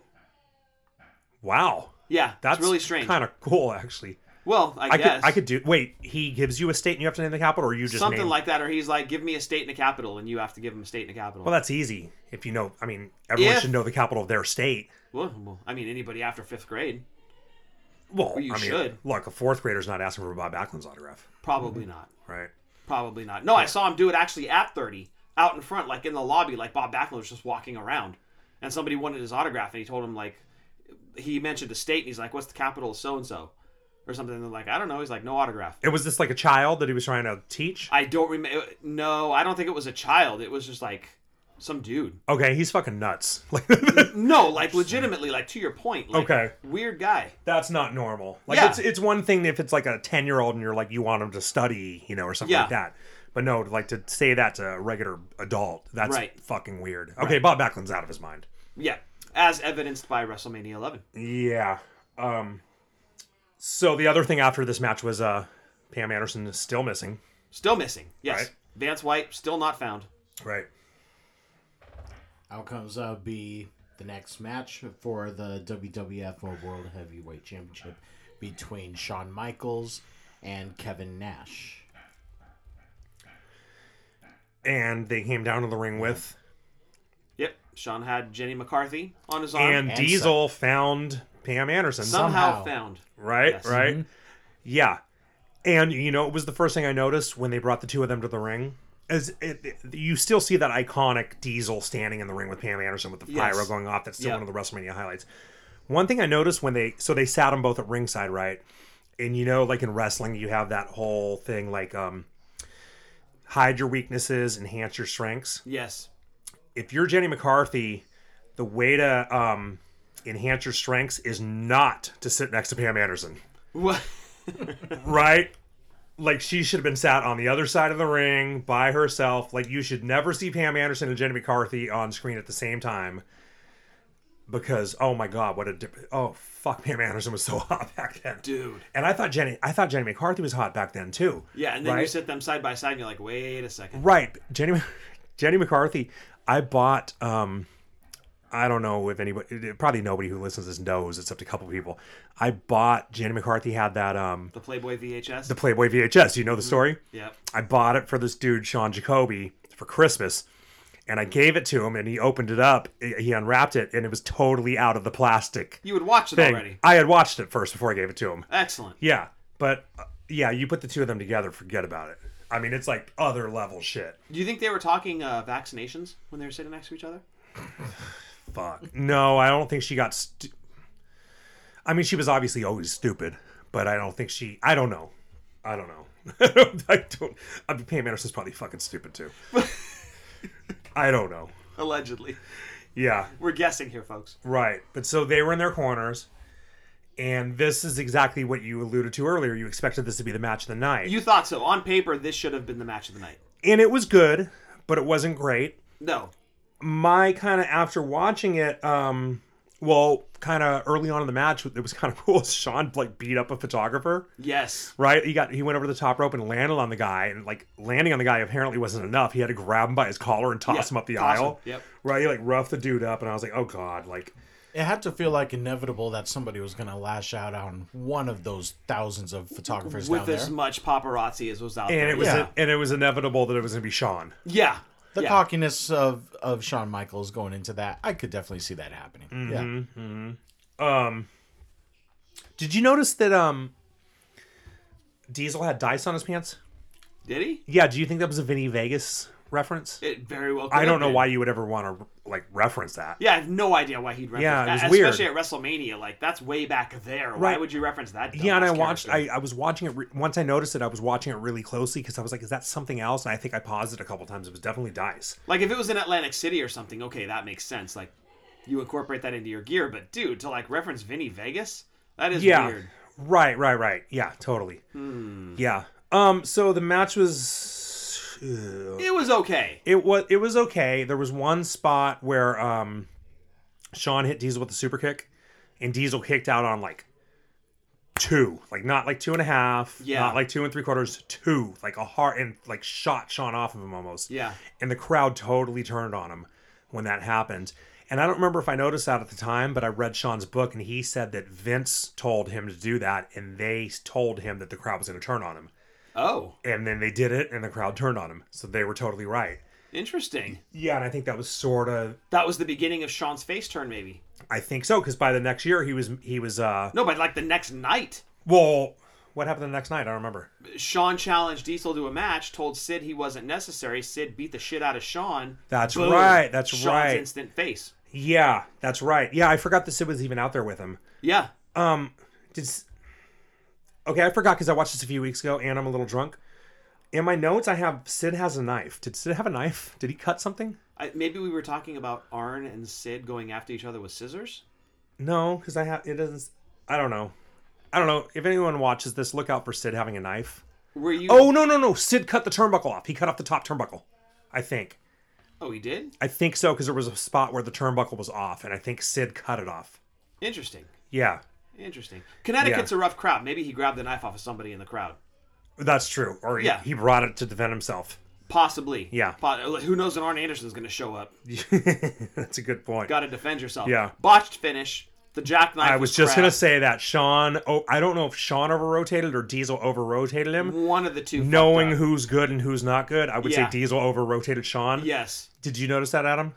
[SPEAKER 5] Wow,
[SPEAKER 6] Yeah,
[SPEAKER 5] that's
[SPEAKER 6] it's really strange.
[SPEAKER 5] Kind of cool, actually.
[SPEAKER 6] Well, I,
[SPEAKER 5] I
[SPEAKER 6] guess
[SPEAKER 5] could, I could do. Wait, he gives you a state and you have to name the capital, or you just
[SPEAKER 6] something
[SPEAKER 5] name?
[SPEAKER 6] like that, or he's like, "Give me a state and a capital," and you have to give him a state and a capital.
[SPEAKER 5] Well, that's easy if you know. I mean, everyone
[SPEAKER 6] If-
[SPEAKER 5] should know the capital of their state.
[SPEAKER 6] well, well, I mean, anybody after fifth grade,
[SPEAKER 5] Well,
[SPEAKER 6] Well, you
[SPEAKER 5] I mean,
[SPEAKER 6] should.
[SPEAKER 5] look, a fourth grader's not asking for Bob Backlund's autograph,
[SPEAKER 6] probably not.
[SPEAKER 5] right?
[SPEAKER 6] Probably not. No, I saw him do it actually at thirty, out in front, like in the lobby, like Bob Backlund was just walking around, and somebody wanted his autograph, and he told him like, he mentioned a state, and he's like, "What's the capital of so and so?" Or something. And they're like, "I don't know." He's like, "No autograph."
[SPEAKER 5] It was this like a child that he was trying to teach.
[SPEAKER 6] I don't remember. No, I don't think it was a child. It was just like some dude.
[SPEAKER 5] Okay, he's fucking nuts. Like
[SPEAKER 6] No, like legitimately, like to your point. Like,
[SPEAKER 5] Okay.
[SPEAKER 6] Weird guy.
[SPEAKER 5] that's not normal. Like
[SPEAKER 6] Yeah.
[SPEAKER 5] it's it's one thing if it's like a ten year old and you're like you want him to study, you know, or something
[SPEAKER 6] Yeah.
[SPEAKER 5] like that. But no, like to say that to a regular adult, that's
[SPEAKER 6] Right.
[SPEAKER 5] fucking weird. Okay, Bob Backlund's out of his mind.
[SPEAKER 6] Yeah, as evidenced by WrestleMania eleven.
[SPEAKER 5] Yeah. Um. So the other thing after this match was uh, Pam Anderson is still missing.
[SPEAKER 6] Still missing. Yes.
[SPEAKER 5] Right.
[SPEAKER 6] Vance White still not found.
[SPEAKER 5] Right.
[SPEAKER 4] Outcomes uh, be the next match for the W W F World Heavyweight Championship between Shawn Michaels and Kevin Nash.
[SPEAKER 5] And they came down to the ring with,
[SPEAKER 6] Yep. Sean had Jenny McCarthy on his arm.
[SPEAKER 5] and
[SPEAKER 4] And
[SPEAKER 5] Diesel found Pam Anderson.
[SPEAKER 6] somehow,
[SPEAKER 4] somehow.
[SPEAKER 6] found.
[SPEAKER 5] Right,
[SPEAKER 6] Yes.
[SPEAKER 5] right. Yeah. And you know, it was the first thing I noticed when they brought the two of them to the ring. As it, it- you still see that iconic Diesel standing in the ring with Pam Anderson with the
[SPEAKER 6] Yes.
[SPEAKER 5] pyro going off. That's still
[SPEAKER 6] Yeah.
[SPEAKER 5] one of the WrestleMania highlights. One thing I noticed when they so they sat them both at ringside, right? And you know, like in wrestling, you have that whole thing like um hide your weaknesses, enhance your strengths.
[SPEAKER 6] Yes.
[SPEAKER 5] If you're Jenny McCarthy, the way to um enhance your strengths is not to sit next to Pam Anderson.
[SPEAKER 6] What?
[SPEAKER 5] Right? Like she should have been sat on the other side of the ring by herself. Like you should never see Pam Anderson and Jenny McCarthy on screen at the same time. because oh my god, what a dip- oh fuck, Pam Anderson was so hot back then,
[SPEAKER 6] Dude.
[SPEAKER 5] And I thought Jenny, I thought Jenny McCarthy was hot back then too.
[SPEAKER 6] Yeah, and then
[SPEAKER 5] right?
[SPEAKER 6] you sit them side by side and you're like, wait a second.
[SPEAKER 5] Right, Jenny, Jenny McCarthy. I bought. um I don't know if anybody, probably nobody who listens to this knows, except a couple people. I bought Jenny McCarthy had that um
[SPEAKER 6] The Playboy V H S?
[SPEAKER 5] the Playboy V H S. You know the story?
[SPEAKER 6] Yep.
[SPEAKER 5] I bought it for this dude Sean Jacoby for Christmas, and I gave it to him, and he opened it up. He unwrapped it, and it was totally out of the plastic
[SPEAKER 6] You would watch it
[SPEAKER 5] thing.
[SPEAKER 6] already.
[SPEAKER 5] I had watched it first before I gave it to him.
[SPEAKER 6] Excellent.
[SPEAKER 5] Yeah, but uh, yeah, you put the two of them together, forget about it. I mean, it's like other level shit.
[SPEAKER 6] Do you think they were talking uh, vaccinations when they were sitting next to each other?
[SPEAKER 5] Fuck. No, I don't think she got. Stu- I mean, she was obviously always stupid, but I don't think she. I don't know. I don't know. I don't. I don't. I mean, Pam Anderson's probably fucking stupid too. I don't know.
[SPEAKER 6] Allegedly.
[SPEAKER 5] Yeah.
[SPEAKER 6] We're guessing here, folks.
[SPEAKER 5] Right. But so they were in their corners, and this is exactly what you alluded to earlier. You expected this to be the match of the night,
[SPEAKER 6] You thought so. On paper, this should have been the match of the night.
[SPEAKER 5] and it was good, but it wasn't great.
[SPEAKER 6] No.
[SPEAKER 5] My kind of after watching it, um, well, kind of early on in the match, it was kind of cool. Sean like beat up a photographer,
[SPEAKER 6] Yes.
[SPEAKER 5] right? He got he went over the top rope and landed on the guy, and like landing on the guy apparently wasn't enough. He had to grab him by his collar and toss
[SPEAKER 6] Yeah,
[SPEAKER 5] him up the
[SPEAKER 6] toss him.
[SPEAKER 5] aisle.
[SPEAKER 6] Yep.
[SPEAKER 5] Right, he like roughed the dude up, and I was like, oh god, like
[SPEAKER 4] It had to feel like inevitable that somebody was going to lash out on one of those thousands of photographers
[SPEAKER 6] With
[SPEAKER 4] down
[SPEAKER 6] as
[SPEAKER 4] there.
[SPEAKER 6] much paparazzi as was out
[SPEAKER 5] and
[SPEAKER 6] there.
[SPEAKER 5] it was
[SPEAKER 4] Yeah.
[SPEAKER 5] and it was inevitable that it was gonna be Sean.
[SPEAKER 6] Yeah.
[SPEAKER 4] The
[SPEAKER 6] yeah.
[SPEAKER 4] cockiness of, of Shawn Michaels going into that, I could definitely see that happening.
[SPEAKER 5] Mm-hmm.
[SPEAKER 4] Yeah.
[SPEAKER 5] Um, did you notice that um, Diesel had dice on his pants?
[SPEAKER 6] Did he?
[SPEAKER 5] Yeah. Do you think that was a Vinny Vegas reference?
[SPEAKER 6] It very well could
[SPEAKER 5] I don't
[SPEAKER 6] have
[SPEAKER 5] know
[SPEAKER 6] been.
[SPEAKER 5] why you would ever want to like reference that.
[SPEAKER 6] Yeah, I have no idea why he'd reference
[SPEAKER 5] Yeah, it
[SPEAKER 6] that.
[SPEAKER 5] was
[SPEAKER 6] Especially
[SPEAKER 5] weird.
[SPEAKER 6] at WrestleMania. Like, that's way back there. Why
[SPEAKER 5] Right.
[SPEAKER 6] would you reference that?
[SPEAKER 5] Yeah, and I
[SPEAKER 6] dumbass
[SPEAKER 5] watched.
[SPEAKER 6] character?
[SPEAKER 5] I, I was watching it re- once. I noticed it. I was watching it really closely because I was like, "Is that something else?" And I think I paused it a couple times. It was definitely dice.
[SPEAKER 6] Like, if it was in Atlantic City or something, okay, that makes sense. Like, you incorporate that into your gear. But, dude, to, like, reference Vinny Vegas? That is
[SPEAKER 5] Yeah,
[SPEAKER 6] weird.
[SPEAKER 5] right, right, right. Yeah, totally. Yeah. Um. So the match was.
[SPEAKER 6] It was okay.
[SPEAKER 5] It was. It was okay. There was one spot where um, Sean hit Diesel with a super kick, and Diesel kicked out on like two, like not like two and a half,
[SPEAKER 6] Yeah.
[SPEAKER 5] not like two and three quarters, two, like a hard and like shot Sean off of him almost.
[SPEAKER 6] Yeah.
[SPEAKER 5] And the crowd totally turned on him when that happened. And I don't remember if I noticed that at the time, but I read Sean's book, and he said that Vince told him to do that, and they told him that the crowd was going to turn on him.
[SPEAKER 6] Oh,
[SPEAKER 5] And then they did it, and the crowd turned on him. So they were totally right.
[SPEAKER 6] interesting.
[SPEAKER 5] Yeah, and I think that was sort of,
[SPEAKER 6] That was the beginning of Sean's face turn, maybe.
[SPEAKER 5] I think so, because by the next year he was he was uh
[SPEAKER 6] No, but, like, the next night,
[SPEAKER 5] well, what happened the next night? I don't remember.
[SPEAKER 6] Sean challenged Diesel to a match, told Sid he wasn't necessary. Sid beat the shit out of Sean.
[SPEAKER 5] That's
[SPEAKER 6] Boom.
[SPEAKER 5] right. That's
[SPEAKER 6] Sean's
[SPEAKER 5] right.
[SPEAKER 6] instant face.
[SPEAKER 5] Yeah, that's right. Yeah, I forgot that Sid was even out there with him.
[SPEAKER 6] Yeah.
[SPEAKER 5] Um, did S- okay, I forgot because I watched this a few weeks ago, and I'm a little drunk. In my notes, I have Sid has a knife. Did Sid have a knife? Did he cut something?
[SPEAKER 6] I, maybe we were talking about Arn and Sid going after each other with scissors.
[SPEAKER 5] No, because I have it doesn't. I don't know. I don't know. If anyone watches this, look out for Sid having a knife.
[SPEAKER 6] Were you?
[SPEAKER 5] Oh no no no! Sid cut the turnbuckle off. He cut off the top turnbuckle. I think.
[SPEAKER 6] Oh, he did?
[SPEAKER 5] I think so because there was a spot where the turnbuckle was off, and I think Sid cut it off.
[SPEAKER 6] Interesting.
[SPEAKER 5] Yeah,
[SPEAKER 6] Interesting. Connecticut's a rough crowd. Maybe he grabbed the knife off of somebody in the crowd.
[SPEAKER 5] that's true. Or he,
[SPEAKER 6] Yeah.
[SPEAKER 5] he brought it to defend himself.
[SPEAKER 6] Possibly.
[SPEAKER 5] Yeah.
[SPEAKER 6] Po- Who knows when Arn Anderson's going to show up?
[SPEAKER 5] That's a good point.
[SPEAKER 6] Got to defend yourself.
[SPEAKER 5] Yeah.
[SPEAKER 6] Botched finish. The jackknife.
[SPEAKER 5] I was just gonna say that Sean. Oh, I don't know if Sean over rotated or Diesel over rotated him.
[SPEAKER 6] one of the two. fucked
[SPEAKER 5] Knowing
[SPEAKER 6] up.
[SPEAKER 5] who's good and who's not good, I would
[SPEAKER 6] Yeah.
[SPEAKER 5] say Diesel over rotated Sean.
[SPEAKER 6] Yes.
[SPEAKER 5] Did you notice that, Adam?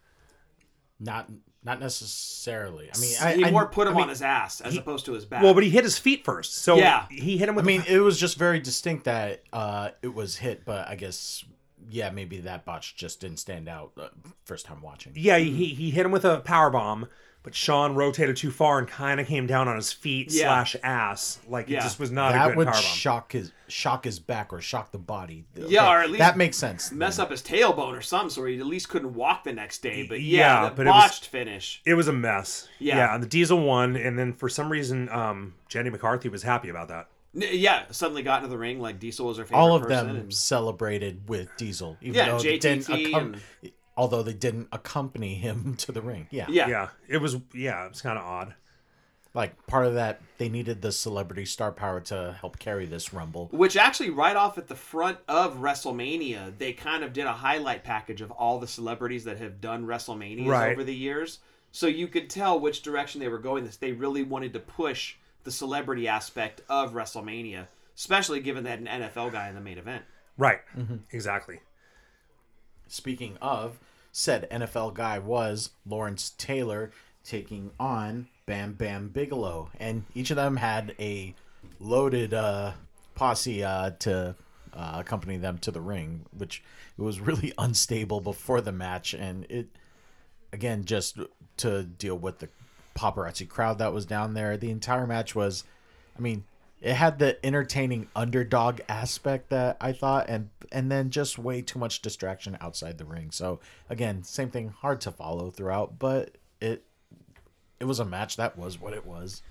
[SPEAKER 4] Not not necessarily. I mean,
[SPEAKER 6] He
[SPEAKER 4] I, I
[SPEAKER 6] more put him
[SPEAKER 5] I mean,
[SPEAKER 6] on his ass as opposed to his back.
[SPEAKER 5] Well, but he hit his feet first, so
[SPEAKER 6] Yeah.
[SPEAKER 5] he hit him with.
[SPEAKER 4] I mean,
[SPEAKER 5] the,
[SPEAKER 4] it was just very distinct that uh, it was hit, but I guess yeah, maybe that botch just didn't stand out uh, first time watching.
[SPEAKER 5] yeah, he he hit him with a power bomb, but Sean rotated too far and kind of came down on his feet
[SPEAKER 6] Yeah.
[SPEAKER 5] slash ass. Like it
[SPEAKER 6] Yeah.
[SPEAKER 5] just was not a
[SPEAKER 4] That
[SPEAKER 5] good
[SPEAKER 4] would
[SPEAKER 5] power bomb.
[SPEAKER 4] shock his shock his back or shock the body.
[SPEAKER 6] Yeah, or at least
[SPEAKER 4] that makes sense.
[SPEAKER 6] mess up his tailbone or something, so he at least couldn't walk the next day. But
[SPEAKER 5] Yeah,
[SPEAKER 6] yeah, the
[SPEAKER 5] but it was-
[SPEAKER 6] botched finish.
[SPEAKER 5] It was a mess.
[SPEAKER 6] Yeah.
[SPEAKER 5] yeah, and the Diesel won, and then for some reason, um, Jenny McCarthy was happy about that.
[SPEAKER 6] N- Yeah, suddenly got into the ring like Diesel was her favorite
[SPEAKER 4] All of
[SPEAKER 6] person.
[SPEAKER 4] them
[SPEAKER 6] and-
[SPEAKER 4] celebrated with Diesel. Even
[SPEAKER 6] Yeah,
[SPEAKER 4] though it
[SPEAKER 6] J T T
[SPEAKER 4] didn't accom-
[SPEAKER 6] and-
[SPEAKER 4] although they didn't accompany him to the ring. Yeah.
[SPEAKER 6] Yeah.
[SPEAKER 5] Yeah, it was. Yeah, it was kind of odd.
[SPEAKER 4] Like, part of that, they needed the celebrity star power to help carry this Rumble.
[SPEAKER 6] Which actually, right off at the front of WrestleMania, they kind of did a highlight package of all the celebrities that have done WrestleManias
[SPEAKER 5] Right.
[SPEAKER 6] over the years. So you could tell which direction they were going. This They really wanted to push the celebrity aspect of WrestleMania, especially given that an N F L guy in the main event.
[SPEAKER 5] Right. Exactly.
[SPEAKER 4] Speaking of, said N F L guy was Lawrence Taylor taking on Bam Bam Bigelow. And each of them had a loaded uh, posse uh, to uh, accompany them to the ring, which it was really unstable before the match. And it, again, just to deal with the paparazzi crowd that was down there, the entire match was, I mean, it had the entertaining underdog aspect that I thought, and and then just way too much distraction outside the ring. So again, same thing, hard to follow throughout, but it it was a match that was what it was.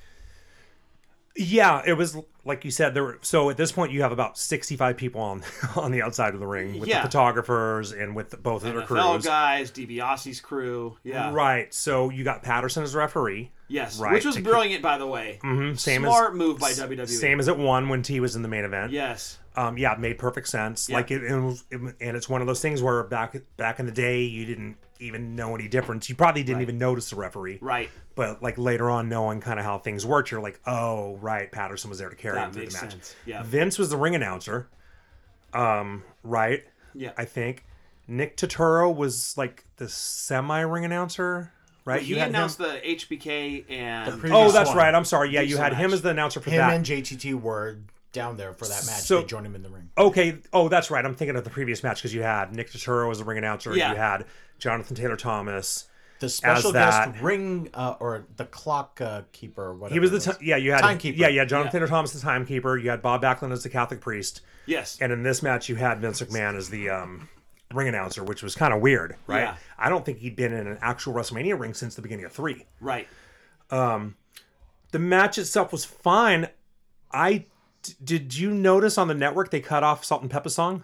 [SPEAKER 5] Yeah, it was like you said. There were so at this point you have about sixty-five people on on the outside of the ring with
[SPEAKER 6] Yeah.
[SPEAKER 5] the photographers and with the, both of their
[SPEAKER 6] N F L
[SPEAKER 5] crews.
[SPEAKER 6] guys, DiBiase's crew. Yeah.
[SPEAKER 5] Right. So you got Patterson as referee.
[SPEAKER 6] Yes.
[SPEAKER 5] Right,
[SPEAKER 6] Which was
[SPEAKER 5] to keep-
[SPEAKER 6] brilliant, by the way.
[SPEAKER 5] Mm-hmm, same
[SPEAKER 6] Smart
[SPEAKER 5] as,
[SPEAKER 6] move by W W E.
[SPEAKER 5] Same as it won when T was in the main event.
[SPEAKER 6] Yes.
[SPEAKER 5] Um, yeah, it made perfect sense.
[SPEAKER 6] Yeah.
[SPEAKER 5] Like it, it, was, it, and it's one of those things where back back in the day you didn't even know any difference. You probably didn't
[SPEAKER 6] Right.
[SPEAKER 5] even notice the referee.
[SPEAKER 6] Right.
[SPEAKER 5] But like later on, knowing kind of how things worked, you're like, oh, right, Patterson was there to carry
[SPEAKER 6] That
[SPEAKER 5] him through the
[SPEAKER 6] makes
[SPEAKER 5] match.
[SPEAKER 6] sense. Yeah.
[SPEAKER 5] Vince was the ring announcer. Um, right.
[SPEAKER 6] Yeah.
[SPEAKER 5] I think Nick Turturro was like the semi ring announcer. Right.
[SPEAKER 6] He
[SPEAKER 5] You had him-
[SPEAKER 6] announced the H B K and
[SPEAKER 4] previous
[SPEAKER 5] Oh, that's
[SPEAKER 4] one.
[SPEAKER 5] right. I'm sorry. Yeah, you
[SPEAKER 6] Previous
[SPEAKER 5] had him
[SPEAKER 6] match.
[SPEAKER 5] as the announcer for
[SPEAKER 4] Him
[SPEAKER 5] that.
[SPEAKER 4] and J T T were down there for that match.
[SPEAKER 5] So-
[SPEAKER 4] They joined him in the ring.
[SPEAKER 5] Okay. Oh, that's right. I'm thinking of the previous match because you had Nick Turturro as the ring announcer.
[SPEAKER 6] Yeah.
[SPEAKER 5] You had Jonathan Taylor Thomas.
[SPEAKER 4] The special
[SPEAKER 5] that-
[SPEAKER 4] guest ring uh, or the clock uh, keeper, or whatever.
[SPEAKER 5] He was the
[SPEAKER 4] it
[SPEAKER 5] ti- yeah. You had
[SPEAKER 4] Timekeeper.
[SPEAKER 5] Yeah, yeah. Jonathan
[SPEAKER 6] Yeah.
[SPEAKER 5] Taylor Thomas, the timekeeper. You had Bob Backlund as the Catholic priest.
[SPEAKER 6] yes.
[SPEAKER 5] And in this match, you had Vince McMahon as the um, ring announcer, which was kind of weird, right?
[SPEAKER 6] Yeah.
[SPEAKER 5] I don't think he'd been in an actual WrestleMania ring since the beginning of three.
[SPEAKER 6] Right.
[SPEAKER 5] The match itself was fine. I d- did you notice on the network they cut off Salt and Pepper song?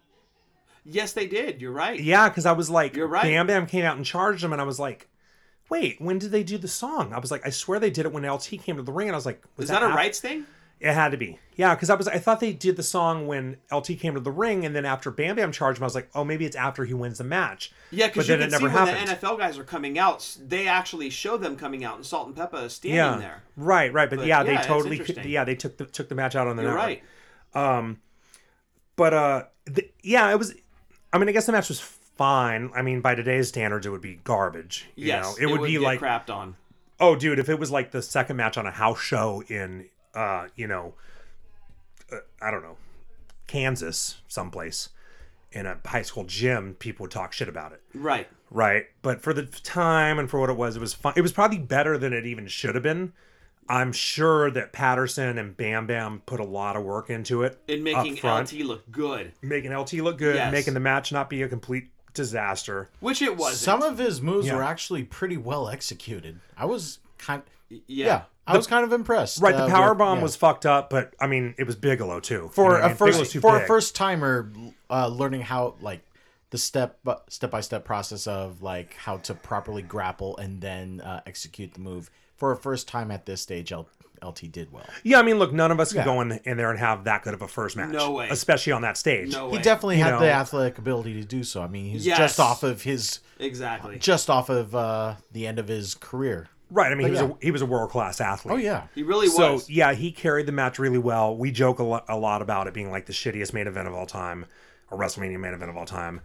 [SPEAKER 6] Yes, they did. You're right.
[SPEAKER 5] Yeah, because I was like,
[SPEAKER 6] You're right.
[SPEAKER 5] Bam Bam came out and charged him, and I was like, wait, when did they do the song? I was like, I swear they did it when L T came to the ring, and I was like, was
[SPEAKER 6] Is that a
[SPEAKER 5] af-
[SPEAKER 6] rights thing?
[SPEAKER 5] It had to be. Yeah, because I was I thought they did the song when L T came to the ring, and then after Bam Bam charged him, I was like, oh, maybe it's after he wins the match.
[SPEAKER 6] Yeah,
[SPEAKER 5] But
[SPEAKER 6] because you
[SPEAKER 5] then
[SPEAKER 6] can
[SPEAKER 5] it
[SPEAKER 6] see
[SPEAKER 5] never
[SPEAKER 6] when
[SPEAKER 5] happened.
[SPEAKER 6] the N F L guys are coming out, they actually show them coming out, and Salt and Pepper is standing
[SPEAKER 5] Yeah,
[SPEAKER 6] there.
[SPEAKER 5] right, right. But,
[SPEAKER 6] But,
[SPEAKER 5] yeah,
[SPEAKER 6] yeah,
[SPEAKER 5] they
[SPEAKER 6] it's
[SPEAKER 5] totally,
[SPEAKER 6] interesting.
[SPEAKER 5] yeah, they took the took the match out on the
[SPEAKER 6] You're
[SPEAKER 5] network.
[SPEAKER 6] right.
[SPEAKER 5] But uh, the, yeah, it was. I mean, I guess the match was fine. I mean, by today's standards, it would be garbage. You
[SPEAKER 6] Yes,
[SPEAKER 5] know? it, would be
[SPEAKER 6] get
[SPEAKER 5] like,
[SPEAKER 6] crapped on.
[SPEAKER 5] oh, dude, if it was like the second match on a house show in, uh, you know, uh, I don't know, Kansas, someplace, in a high school gym, people would talk shit about it.
[SPEAKER 6] Right.
[SPEAKER 5] Right. But for the time and for what it was, it was fun. It was probably better than it even should have been. I'm sure that Patterson and Bam Bam put a lot of work into it.
[SPEAKER 6] In making
[SPEAKER 5] up front,
[SPEAKER 6] L T look good,
[SPEAKER 5] making L T look good,
[SPEAKER 6] Yes.
[SPEAKER 5] making the match not be a complete disaster.
[SPEAKER 6] which it was.
[SPEAKER 4] Some of his moves
[SPEAKER 5] Yeah.
[SPEAKER 4] were actually pretty well executed. I was kind,
[SPEAKER 6] yeah.
[SPEAKER 4] yeah, I was kind of impressed.
[SPEAKER 5] Right, the
[SPEAKER 4] uh,
[SPEAKER 5] power
[SPEAKER 4] with-
[SPEAKER 5] bomb
[SPEAKER 4] yeah.
[SPEAKER 5] was fucked up, but I mean, it was Bigelow too.
[SPEAKER 4] for
[SPEAKER 5] You know what I
[SPEAKER 4] a
[SPEAKER 5] mean? Bigelow's
[SPEAKER 4] first
[SPEAKER 5] too
[SPEAKER 4] for
[SPEAKER 5] big.
[SPEAKER 4] a first timer uh, learning how like the step step by step process of like how to properly grapple and then uh, execute the move. For a first time at this stage, L- LT did well.
[SPEAKER 5] Yeah, I mean, look, none of us could
[SPEAKER 4] Yeah.
[SPEAKER 5] go in, in there and have that good of a first match.
[SPEAKER 6] No way.
[SPEAKER 5] Especially on that stage.
[SPEAKER 6] No
[SPEAKER 4] He
[SPEAKER 6] way.
[SPEAKER 4] definitely
[SPEAKER 5] You
[SPEAKER 4] had
[SPEAKER 5] know.
[SPEAKER 4] the athletic ability to do so. I mean, he's
[SPEAKER 6] Yes.
[SPEAKER 4] just off of his
[SPEAKER 6] Exactly.
[SPEAKER 4] just off of uh, the end of his career.
[SPEAKER 5] Right, I mean, he was,
[SPEAKER 4] yeah.
[SPEAKER 5] a, he was a world-class athlete.
[SPEAKER 4] Oh yeah,
[SPEAKER 6] He really
[SPEAKER 5] So
[SPEAKER 6] was.
[SPEAKER 5] yeah, he carried the match really well. We joke a, lo- a lot about it being like the shittiest main event of all time, or WrestleMania main event of all time.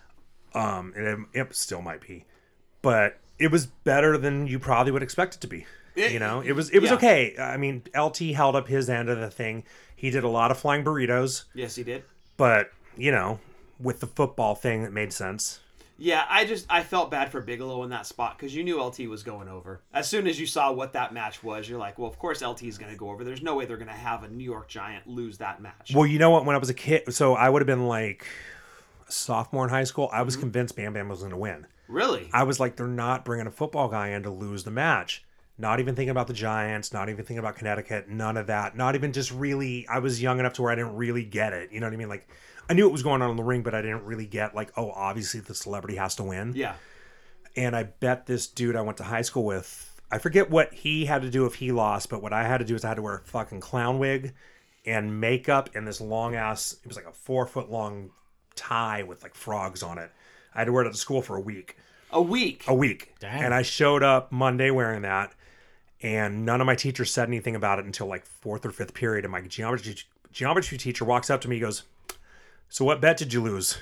[SPEAKER 5] Um, and it, it still might be, but it was better than you probably would expect it to be.
[SPEAKER 6] It-
[SPEAKER 5] you know, it was it was
[SPEAKER 6] yeah.
[SPEAKER 5] okay. I mean, L T held up his end of the thing. He did a lot of flying burritos,
[SPEAKER 6] Yes, he did.
[SPEAKER 5] but you know, with the football thing, it made sense.
[SPEAKER 6] Yeah, I just I felt bad for Bigelow in that spot because you knew L T was going over. As soon as you saw what that match was, you're like, well, of course L T is going to go over. There's no way they're going to have a New York Giant lose that match.
[SPEAKER 5] Well, you know what? When I was a kid, so I would have been like a sophomore in high school. I was
[SPEAKER 6] Mm-hmm.
[SPEAKER 5] convinced Bam Bam was going to win.
[SPEAKER 6] Really?
[SPEAKER 5] I was like, they're not bringing a football guy in to lose the match. Not even thinking about the Giants, not even thinking about Connecticut, none of that. Not even just really, I was young enough to where I didn't really get it. You know what I mean? Like, I knew what was going on in the ring, but I didn't really get, like, oh, obviously the celebrity has to win.
[SPEAKER 6] Yeah.
[SPEAKER 5] And I bet this dude I went to high school with, I forget what he had to do if he lost, but what I had to do is I had to wear a fucking clown wig and makeup and this long ass, it was like a four foot long tie with like frogs on it. I had to wear it at the school for a week.
[SPEAKER 6] A week.
[SPEAKER 5] A week.
[SPEAKER 4] Damn.
[SPEAKER 5] And I showed up Monday wearing that. And none of my teachers said anything about it until like fourth or fifth period. And my geometry geometry teacher walks up to me and goes, "So what bet did you lose?"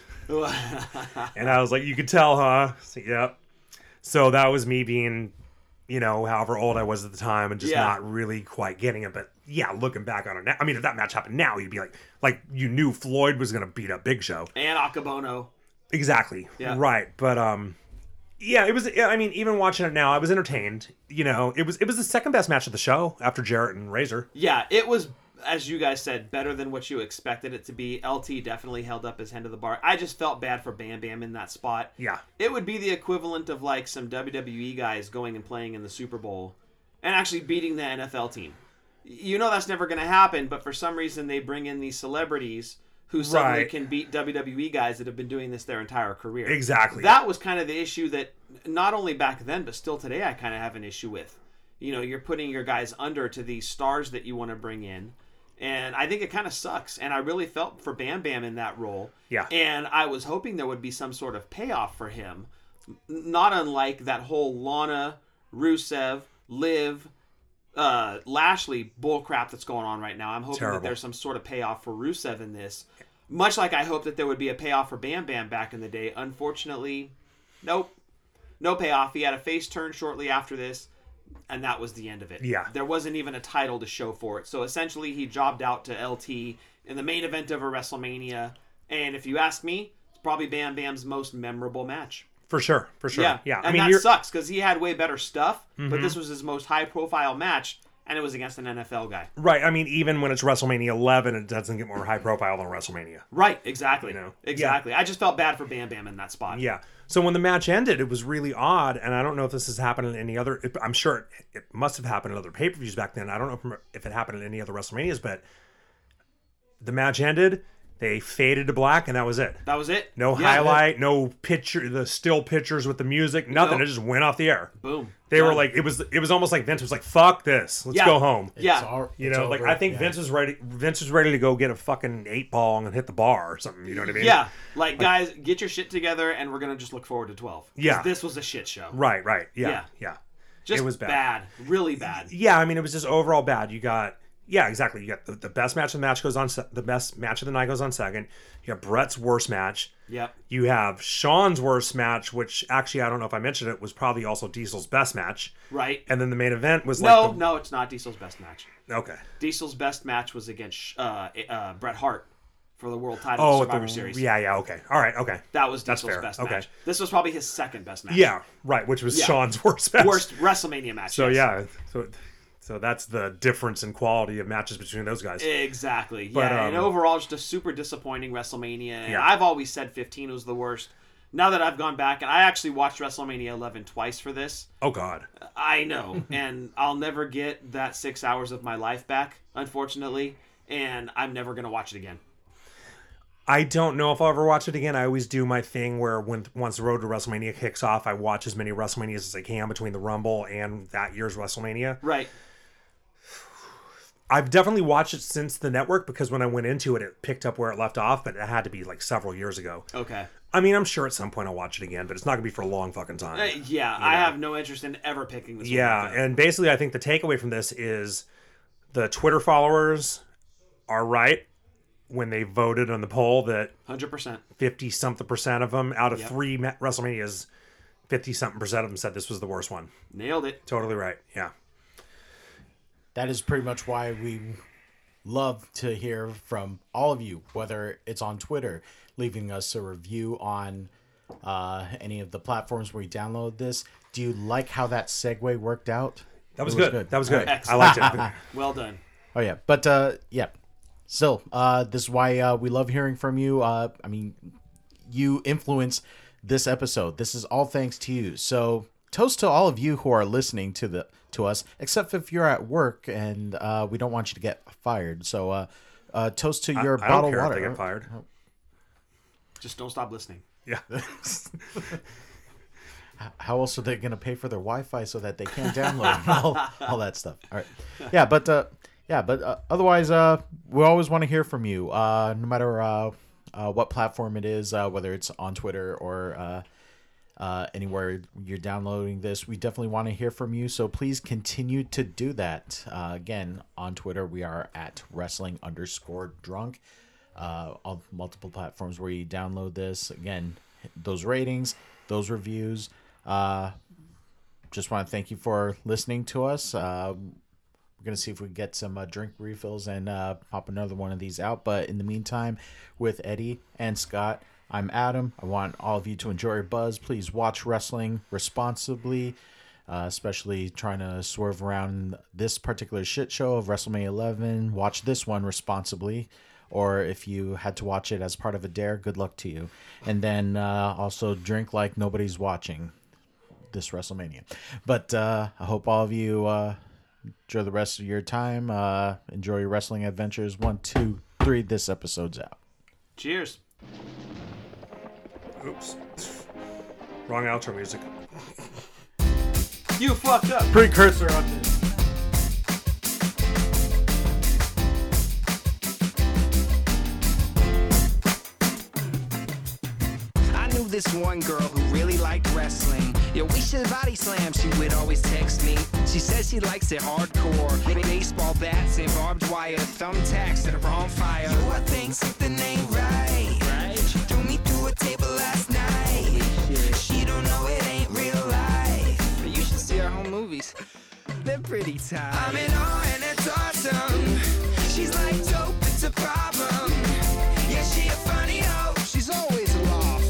[SPEAKER 5] And I was like, "You could tell, huh?" So, yep. So that was me being, you know, however old I was at the time and just
[SPEAKER 6] Yeah.
[SPEAKER 5] not really quite getting it. But yeah, looking back on it now, I mean, if that match happened now, you'd be like, like you knew Floyd was going to beat up Big Show.
[SPEAKER 6] And Akabono.
[SPEAKER 5] Exactly.
[SPEAKER 6] Yeah.
[SPEAKER 5] Right. But, um, yeah, it was, I mean, even watching it now, I was entertained. You know, it was, it was the second best match of the show after Jarrett and Razor.
[SPEAKER 6] Yeah, it was, as you guys said, better than what you expected it to be. L T definitely held up his end of the bar. I just felt bad for Bam Bam in that spot.
[SPEAKER 5] Yeah.
[SPEAKER 6] It would be the equivalent of like some W W E guys going and playing in the Super Bowl and actually beating the N F L team. You know that's never going to happen, but for some reason they bring in these celebrities who suddenly
[SPEAKER 5] Right.
[SPEAKER 6] can beat W W E guys that have been doing this their entire career.
[SPEAKER 5] Exactly.
[SPEAKER 6] That was kind of the issue that not only back then, but still today I kind of have an issue with. You know, you're putting your guys under to these stars that you want to bring in. And I think it kind of sucks. And I really felt for Bam Bam in that role.
[SPEAKER 5] Yeah.
[SPEAKER 6] And I was hoping there would be some sort of payoff for him. N- Not unlike that whole Lana, Rusev, Liv, uh, Lashley bullcrap that's going on right now. I'm hoping
[SPEAKER 5] Terrible.
[SPEAKER 6] that there's some sort of payoff for Rusev in this. Much like I hope that there would be a payoff for Bam Bam back in the day. Unfortunately, nope. No payoff. He had a face turn shortly after this. And that was the end of it.
[SPEAKER 5] Yeah.
[SPEAKER 6] There wasn't even a title to show for it. So essentially, he jobbed out to L T in the main event of a WrestleMania. And if you ask me, it's probably Bam Bam's most memorable match.
[SPEAKER 5] For sure. For sure.
[SPEAKER 6] Yeah.
[SPEAKER 5] Yeah.
[SPEAKER 6] And
[SPEAKER 5] I mean,
[SPEAKER 6] that
[SPEAKER 5] you're,
[SPEAKER 6] sucks because he had way better stuff.
[SPEAKER 5] Mm-hmm.
[SPEAKER 6] But this was his most high profile match. And it was against an N F L guy.
[SPEAKER 5] right. I mean, even when it's WrestleMania eleven, it doesn't get more high profile than WrestleMania.
[SPEAKER 6] Right. Exactly.
[SPEAKER 5] You know?
[SPEAKER 6] Exactly. I just felt bad for Bam Bam in that spot.
[SPEAKER 5] Yeah. So when the match ended, it was really odd, and I don't know if this has happened in any other. I'm sure it, it must have happened in other pay per views back then. I don't know if, if it happened in any other WrestleManias, but the match ended. They faded to black, and that was it.
[SPEAKER 6] That was it.
[SPEAKER 5] No
[SPEAKER 6] Yeah.
[SPEAKER 5] highlight, no picture, the still pictures with the music, nothing.
[SPEAKER 6] Nope.
[SPEAKER 5] It just went off the air.
[SPEAKER 6] Boom.
[SPEAKER 5] They were
[SPEAKER 6] Done.
[SPEAKER 5] like, it was, it was almost like Vince was like, "Fuck this, let's
[SPEAKER 6] Yeah.
[SPEAKER 5] go home."
[SPEAKER 6] Yeah.
[SPEAKER 4] It's all-
[SPEAKER 5] You
[SPEAKER 4] it's
[SPEAKER 5] know, like
[SPEAKER 4] over.
[SPEAKER 5] I think
[SPEAKER 4] Yeah.
[SPEAKER 5] Vince was ready. Vince was ready to go get a fucking eight ball and hit the bar or something. You know what I mean?
[SPEAKER 6] Yeah, like guys, get your shit together, and we're gonna just look forward to twelve. 'Cause
[SPEAKER 5] Yeah.
[SPEAKER 6] this was a shit show.
[SPEAKER 5] Right. Right. Yeah.
[SPEAKER 6] Yeah.
[SPEAKER 5] Yeah.
[SPEAKER 6] Just
[SPEAKER 5] It was bad.
[SPEAKER 6] bad, really bad.
[SPEAKER 5] Yeah, I mean, it was just overall bad. You got, yeah, exactly. You got the, the best match of the match goes on, se- the best match of the night goes on second. You got Brett's worst match.
[SPEAKER 6] Yep.
[SPEAKER 5] You have Sean's worst match, which actually, I don't know if I mentioned it, was probably also Diesel's best match.
[SPEAKER 6] Right.
[SPEAKER 5] And then the main event was
[SPEAKER 6] No,
[SPEAKER 5] like, the,
[SPEAKER 6] no, it's not Diesel's best match.
[SPEAKER 5] okay.
[SPEAKER 6] Diesel's best match was against uh, uh, Bret Hart for the world title
[SPEAKER 5] Oh,
[SPEAKER 6] Survivor
[SPEAKER 5] the,
[SPEAKER 6] Series.
[SPEAKER 5] yeah, yeah, okay. All right, okay.
[SPEAKER 6] That was
[SPEAKER 5] That's
[SPEAKER 6] Diesel's
[SPEAKER 5] fair.
[SPEAKER 6] best
[SPEAKER 5] Okay.
[SPEAKER 6] match. This was probably his second best match.
[SPEAKER 5] Yeah, right, which was
[SPEAKER 6] Yeah.
[SPEAKER 5] Sean's worst match.
[SPEAKER 6] Worst WrestleMania match.
[SPEAKER 5] So
[SPEAKER 6] yes.
[SPEAKER 5] yeah, so so that's the difference in quality of matches between those guys.
[SPEAKER 6] Exactly.
[SPEAKER 5] But,
[SPEAKER 6] yeah, and
[SPEAKER 5] um,
[SPEAKER 6] overall, just a super disappointing WrestleMania. And
[SPEAKER 5] Yeah.
[SPEAKER 6] I've always said fifteen was the worst. Now that I've gone back, and I actually watched WrestleMania eleven twice for this.
[SPEAKER 5] Oh God.
[SPEAKER 6] I know, and I'll never get that six hours of my life back, unfortunately, and I'm never going to watch it again.
[SPEAKER 5] I don't know if I'll ever watch it again. I always do my thing where when once the road to WrestleMania kicks off, I watch as many WrestleManias as I can between the Rumble and that year's WrestleMania.
[SPEAKER 6] Right.
[SPEAKER 5] I've definitely watched it since the network because when I went into it, it picked up where it left off, but it had to be like several years ago.
[SPEAKER 6] Okay.
[SPEAKER 5] I mean, I'm sure at some point I'll watch it again, but it's not gonna be for a long fucking time.
[SPEAKER 6] Uh, yeah, I have no interest in ever picking this one
[SPEAKER 5] Yeah,
[SPEAKER 6] back up.
[SPEAKER 5] and basically, I think the takeaway from this is the Twitter followers are right when they voted on the poll that
[SPEAKER 6] one hundred percent.
[SPEAKER 5] fifty something percent of them out of
[SPEAKER 6] Yep.
[SPEAKER 5] three Ma- WrestleManias, fifty something percent of them said this was the worst one.
[SPEAKER 6] Nailed it.
[SPEAKER 5] Totally right. Yeah.
[SPEAKER 4] That is pretty much why we love to hear from all of you, whether it's on Twitter, leaving us a review on uh, any of the platforms where you download this. Do you like how that segue worked out?
[SPEAKER 5] That was,
[SPEAKER 4] It
[SPEAKER 5] good. That was good. I
[SPEAKER 6] Excellent.
[SPEAKER 5] liked it.
[SPEAKER 6] Well done.
[SPEAKER 4] Oh yeah, but uh, yeah. Still, uh, this is why uh, we love hearing from you. Uh, I mean, you influence this episode. This is all thanks to you. So toast to all of you who are listening to the to us, except if you're at work and uh, we don't want you to get fired. So uh, uh, toast to your
[SPEAKER 5] I, I
[SPEAKER 4] bottled
[SPEAKER 5] don't care
[SPEAKER 4] water.
[SPEAKER 5] if they get fired.
[SPEAKER 6] Just don't stop listening.
[SPEAKER 5] Yeah.
[SPEAKER 4] How else are they going to pay for their Wi-Fi so that they can't download and all, all that stuff? All right. Yeah, but uh, yeah, but uh, otherwise, uh, we always want to hear from you, uh, no matter uh, uh, what platform it is, uh, whether it's on Twitter or uh, uh, anywhere you're downloading this. We definitely want to hear from you, so please continue to do that. Uh, again, on Twitter, we are at wrestling underscore drunk. Uh, on multiple platforms where you download this. Again, those ratings, those reviews. Uh, just want to thank you for listening to us. Uh, we're going to see if we can get some uh, drink refills and uh, pop another one of these out. But in the meantime, with Eddie and Scott, I'm Adam. I want all of you to enjoy your buzz. Please watch wrestling responsibly, uh, especially trying to swerve around this particular shit show of WrestleMania eleven. Watch this one responsibly. Or if you had to watch it as part of a dare, good luck to you. And then uh, also drink like nobody's watching this WrestleMania. But uh, I hope all of you uh, enjoy the rest of your time. Uh, enjoy your wrestling adventures. One, two, three. This episode's out.
[SPEAKER 6] Cheers.
[SPEAKER 5] Oops. Wrong outro music.
[SPEAKER 6] You fucked up.
[SPEAKER 4] Precursor on this.
[SPEAKER 7] This one girl who really liked wrestling. Yo, we should body slam, she would always text me. She says she likes it hardcore. Baseball bats and barbed wire, thumbtacks that are on fire. Yo, I think something ain't right. Right? She threw me through a table last night. She don't know it ain't real life. You should see her home movies. They're pretty tight. I'm in awe and it's awesome. She's like dope, it's a problem. Yeah, she a funny hoe. She's always laughing.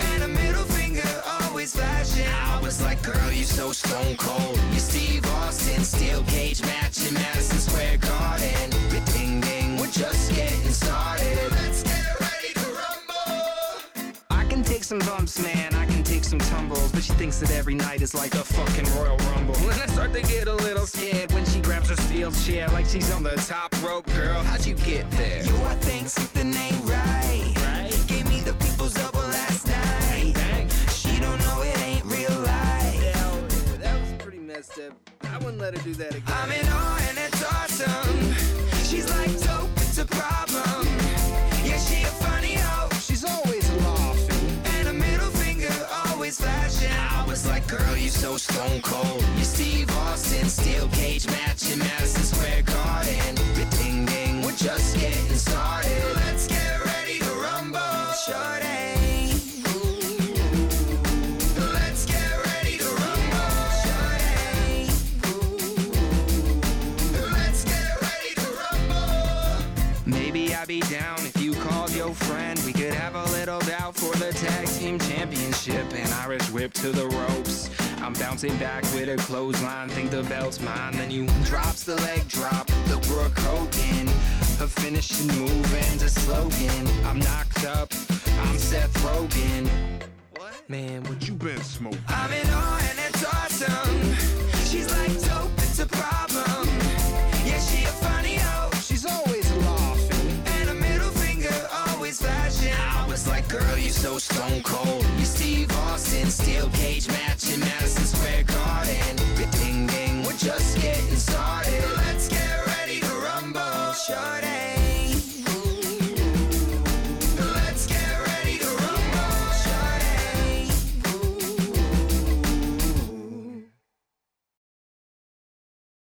[SPEAKER 7] Flashing. I was like, girl, you so stone cold. You Steve Austin, steel cage match in Madison Square Garden. Ding ding, we're just getting started. Let's get ready to rumble. I can take some bumps, man. I can take some tumbles, but she thinks that every night is like a fucking Royal Rumble. And I start to get a little scared when she grabs her steel chair like she's on the top rope. Girl, how'd you get there? Yo, I think something ain't right. Right? Gave me the people's double last night. Bang. She don't know it ain't real life. Yeah, that was pretty messed up. I wouldn't let her do that again. I'm in awe and it's awesome. She's like dope, it's a problem. Yeah, she a funny hoe. She's always laughing. And a middle finger always flashing. I was like, girl, you so stone cold. You Steve Austin, steel cage match in Madison Square Garden. Ding ding, we're just getting started. Let's get ready to rumble. Shorty. Be down if you called your friend. We could have a little bout for the tag team championship. An Irish whip to the ropes. I'm bouncing back with a clothesline. Think the belt's mine. Then you drops the leg drop. The Brooke Hogan. Her finishing move and a slogan. I'm knocked up. I'm Seth Rogen. What? Man, what you been smoking? I'm in awe and it's awesome. She's like dope, it's a problem. Yeah, she a funny hoe. She's always laughing. Flashing. I was like, girl, you so stone cold. You Steve Austin, steel cage match in Madison Square Garden. Ding ding, we're just getting started. Let's get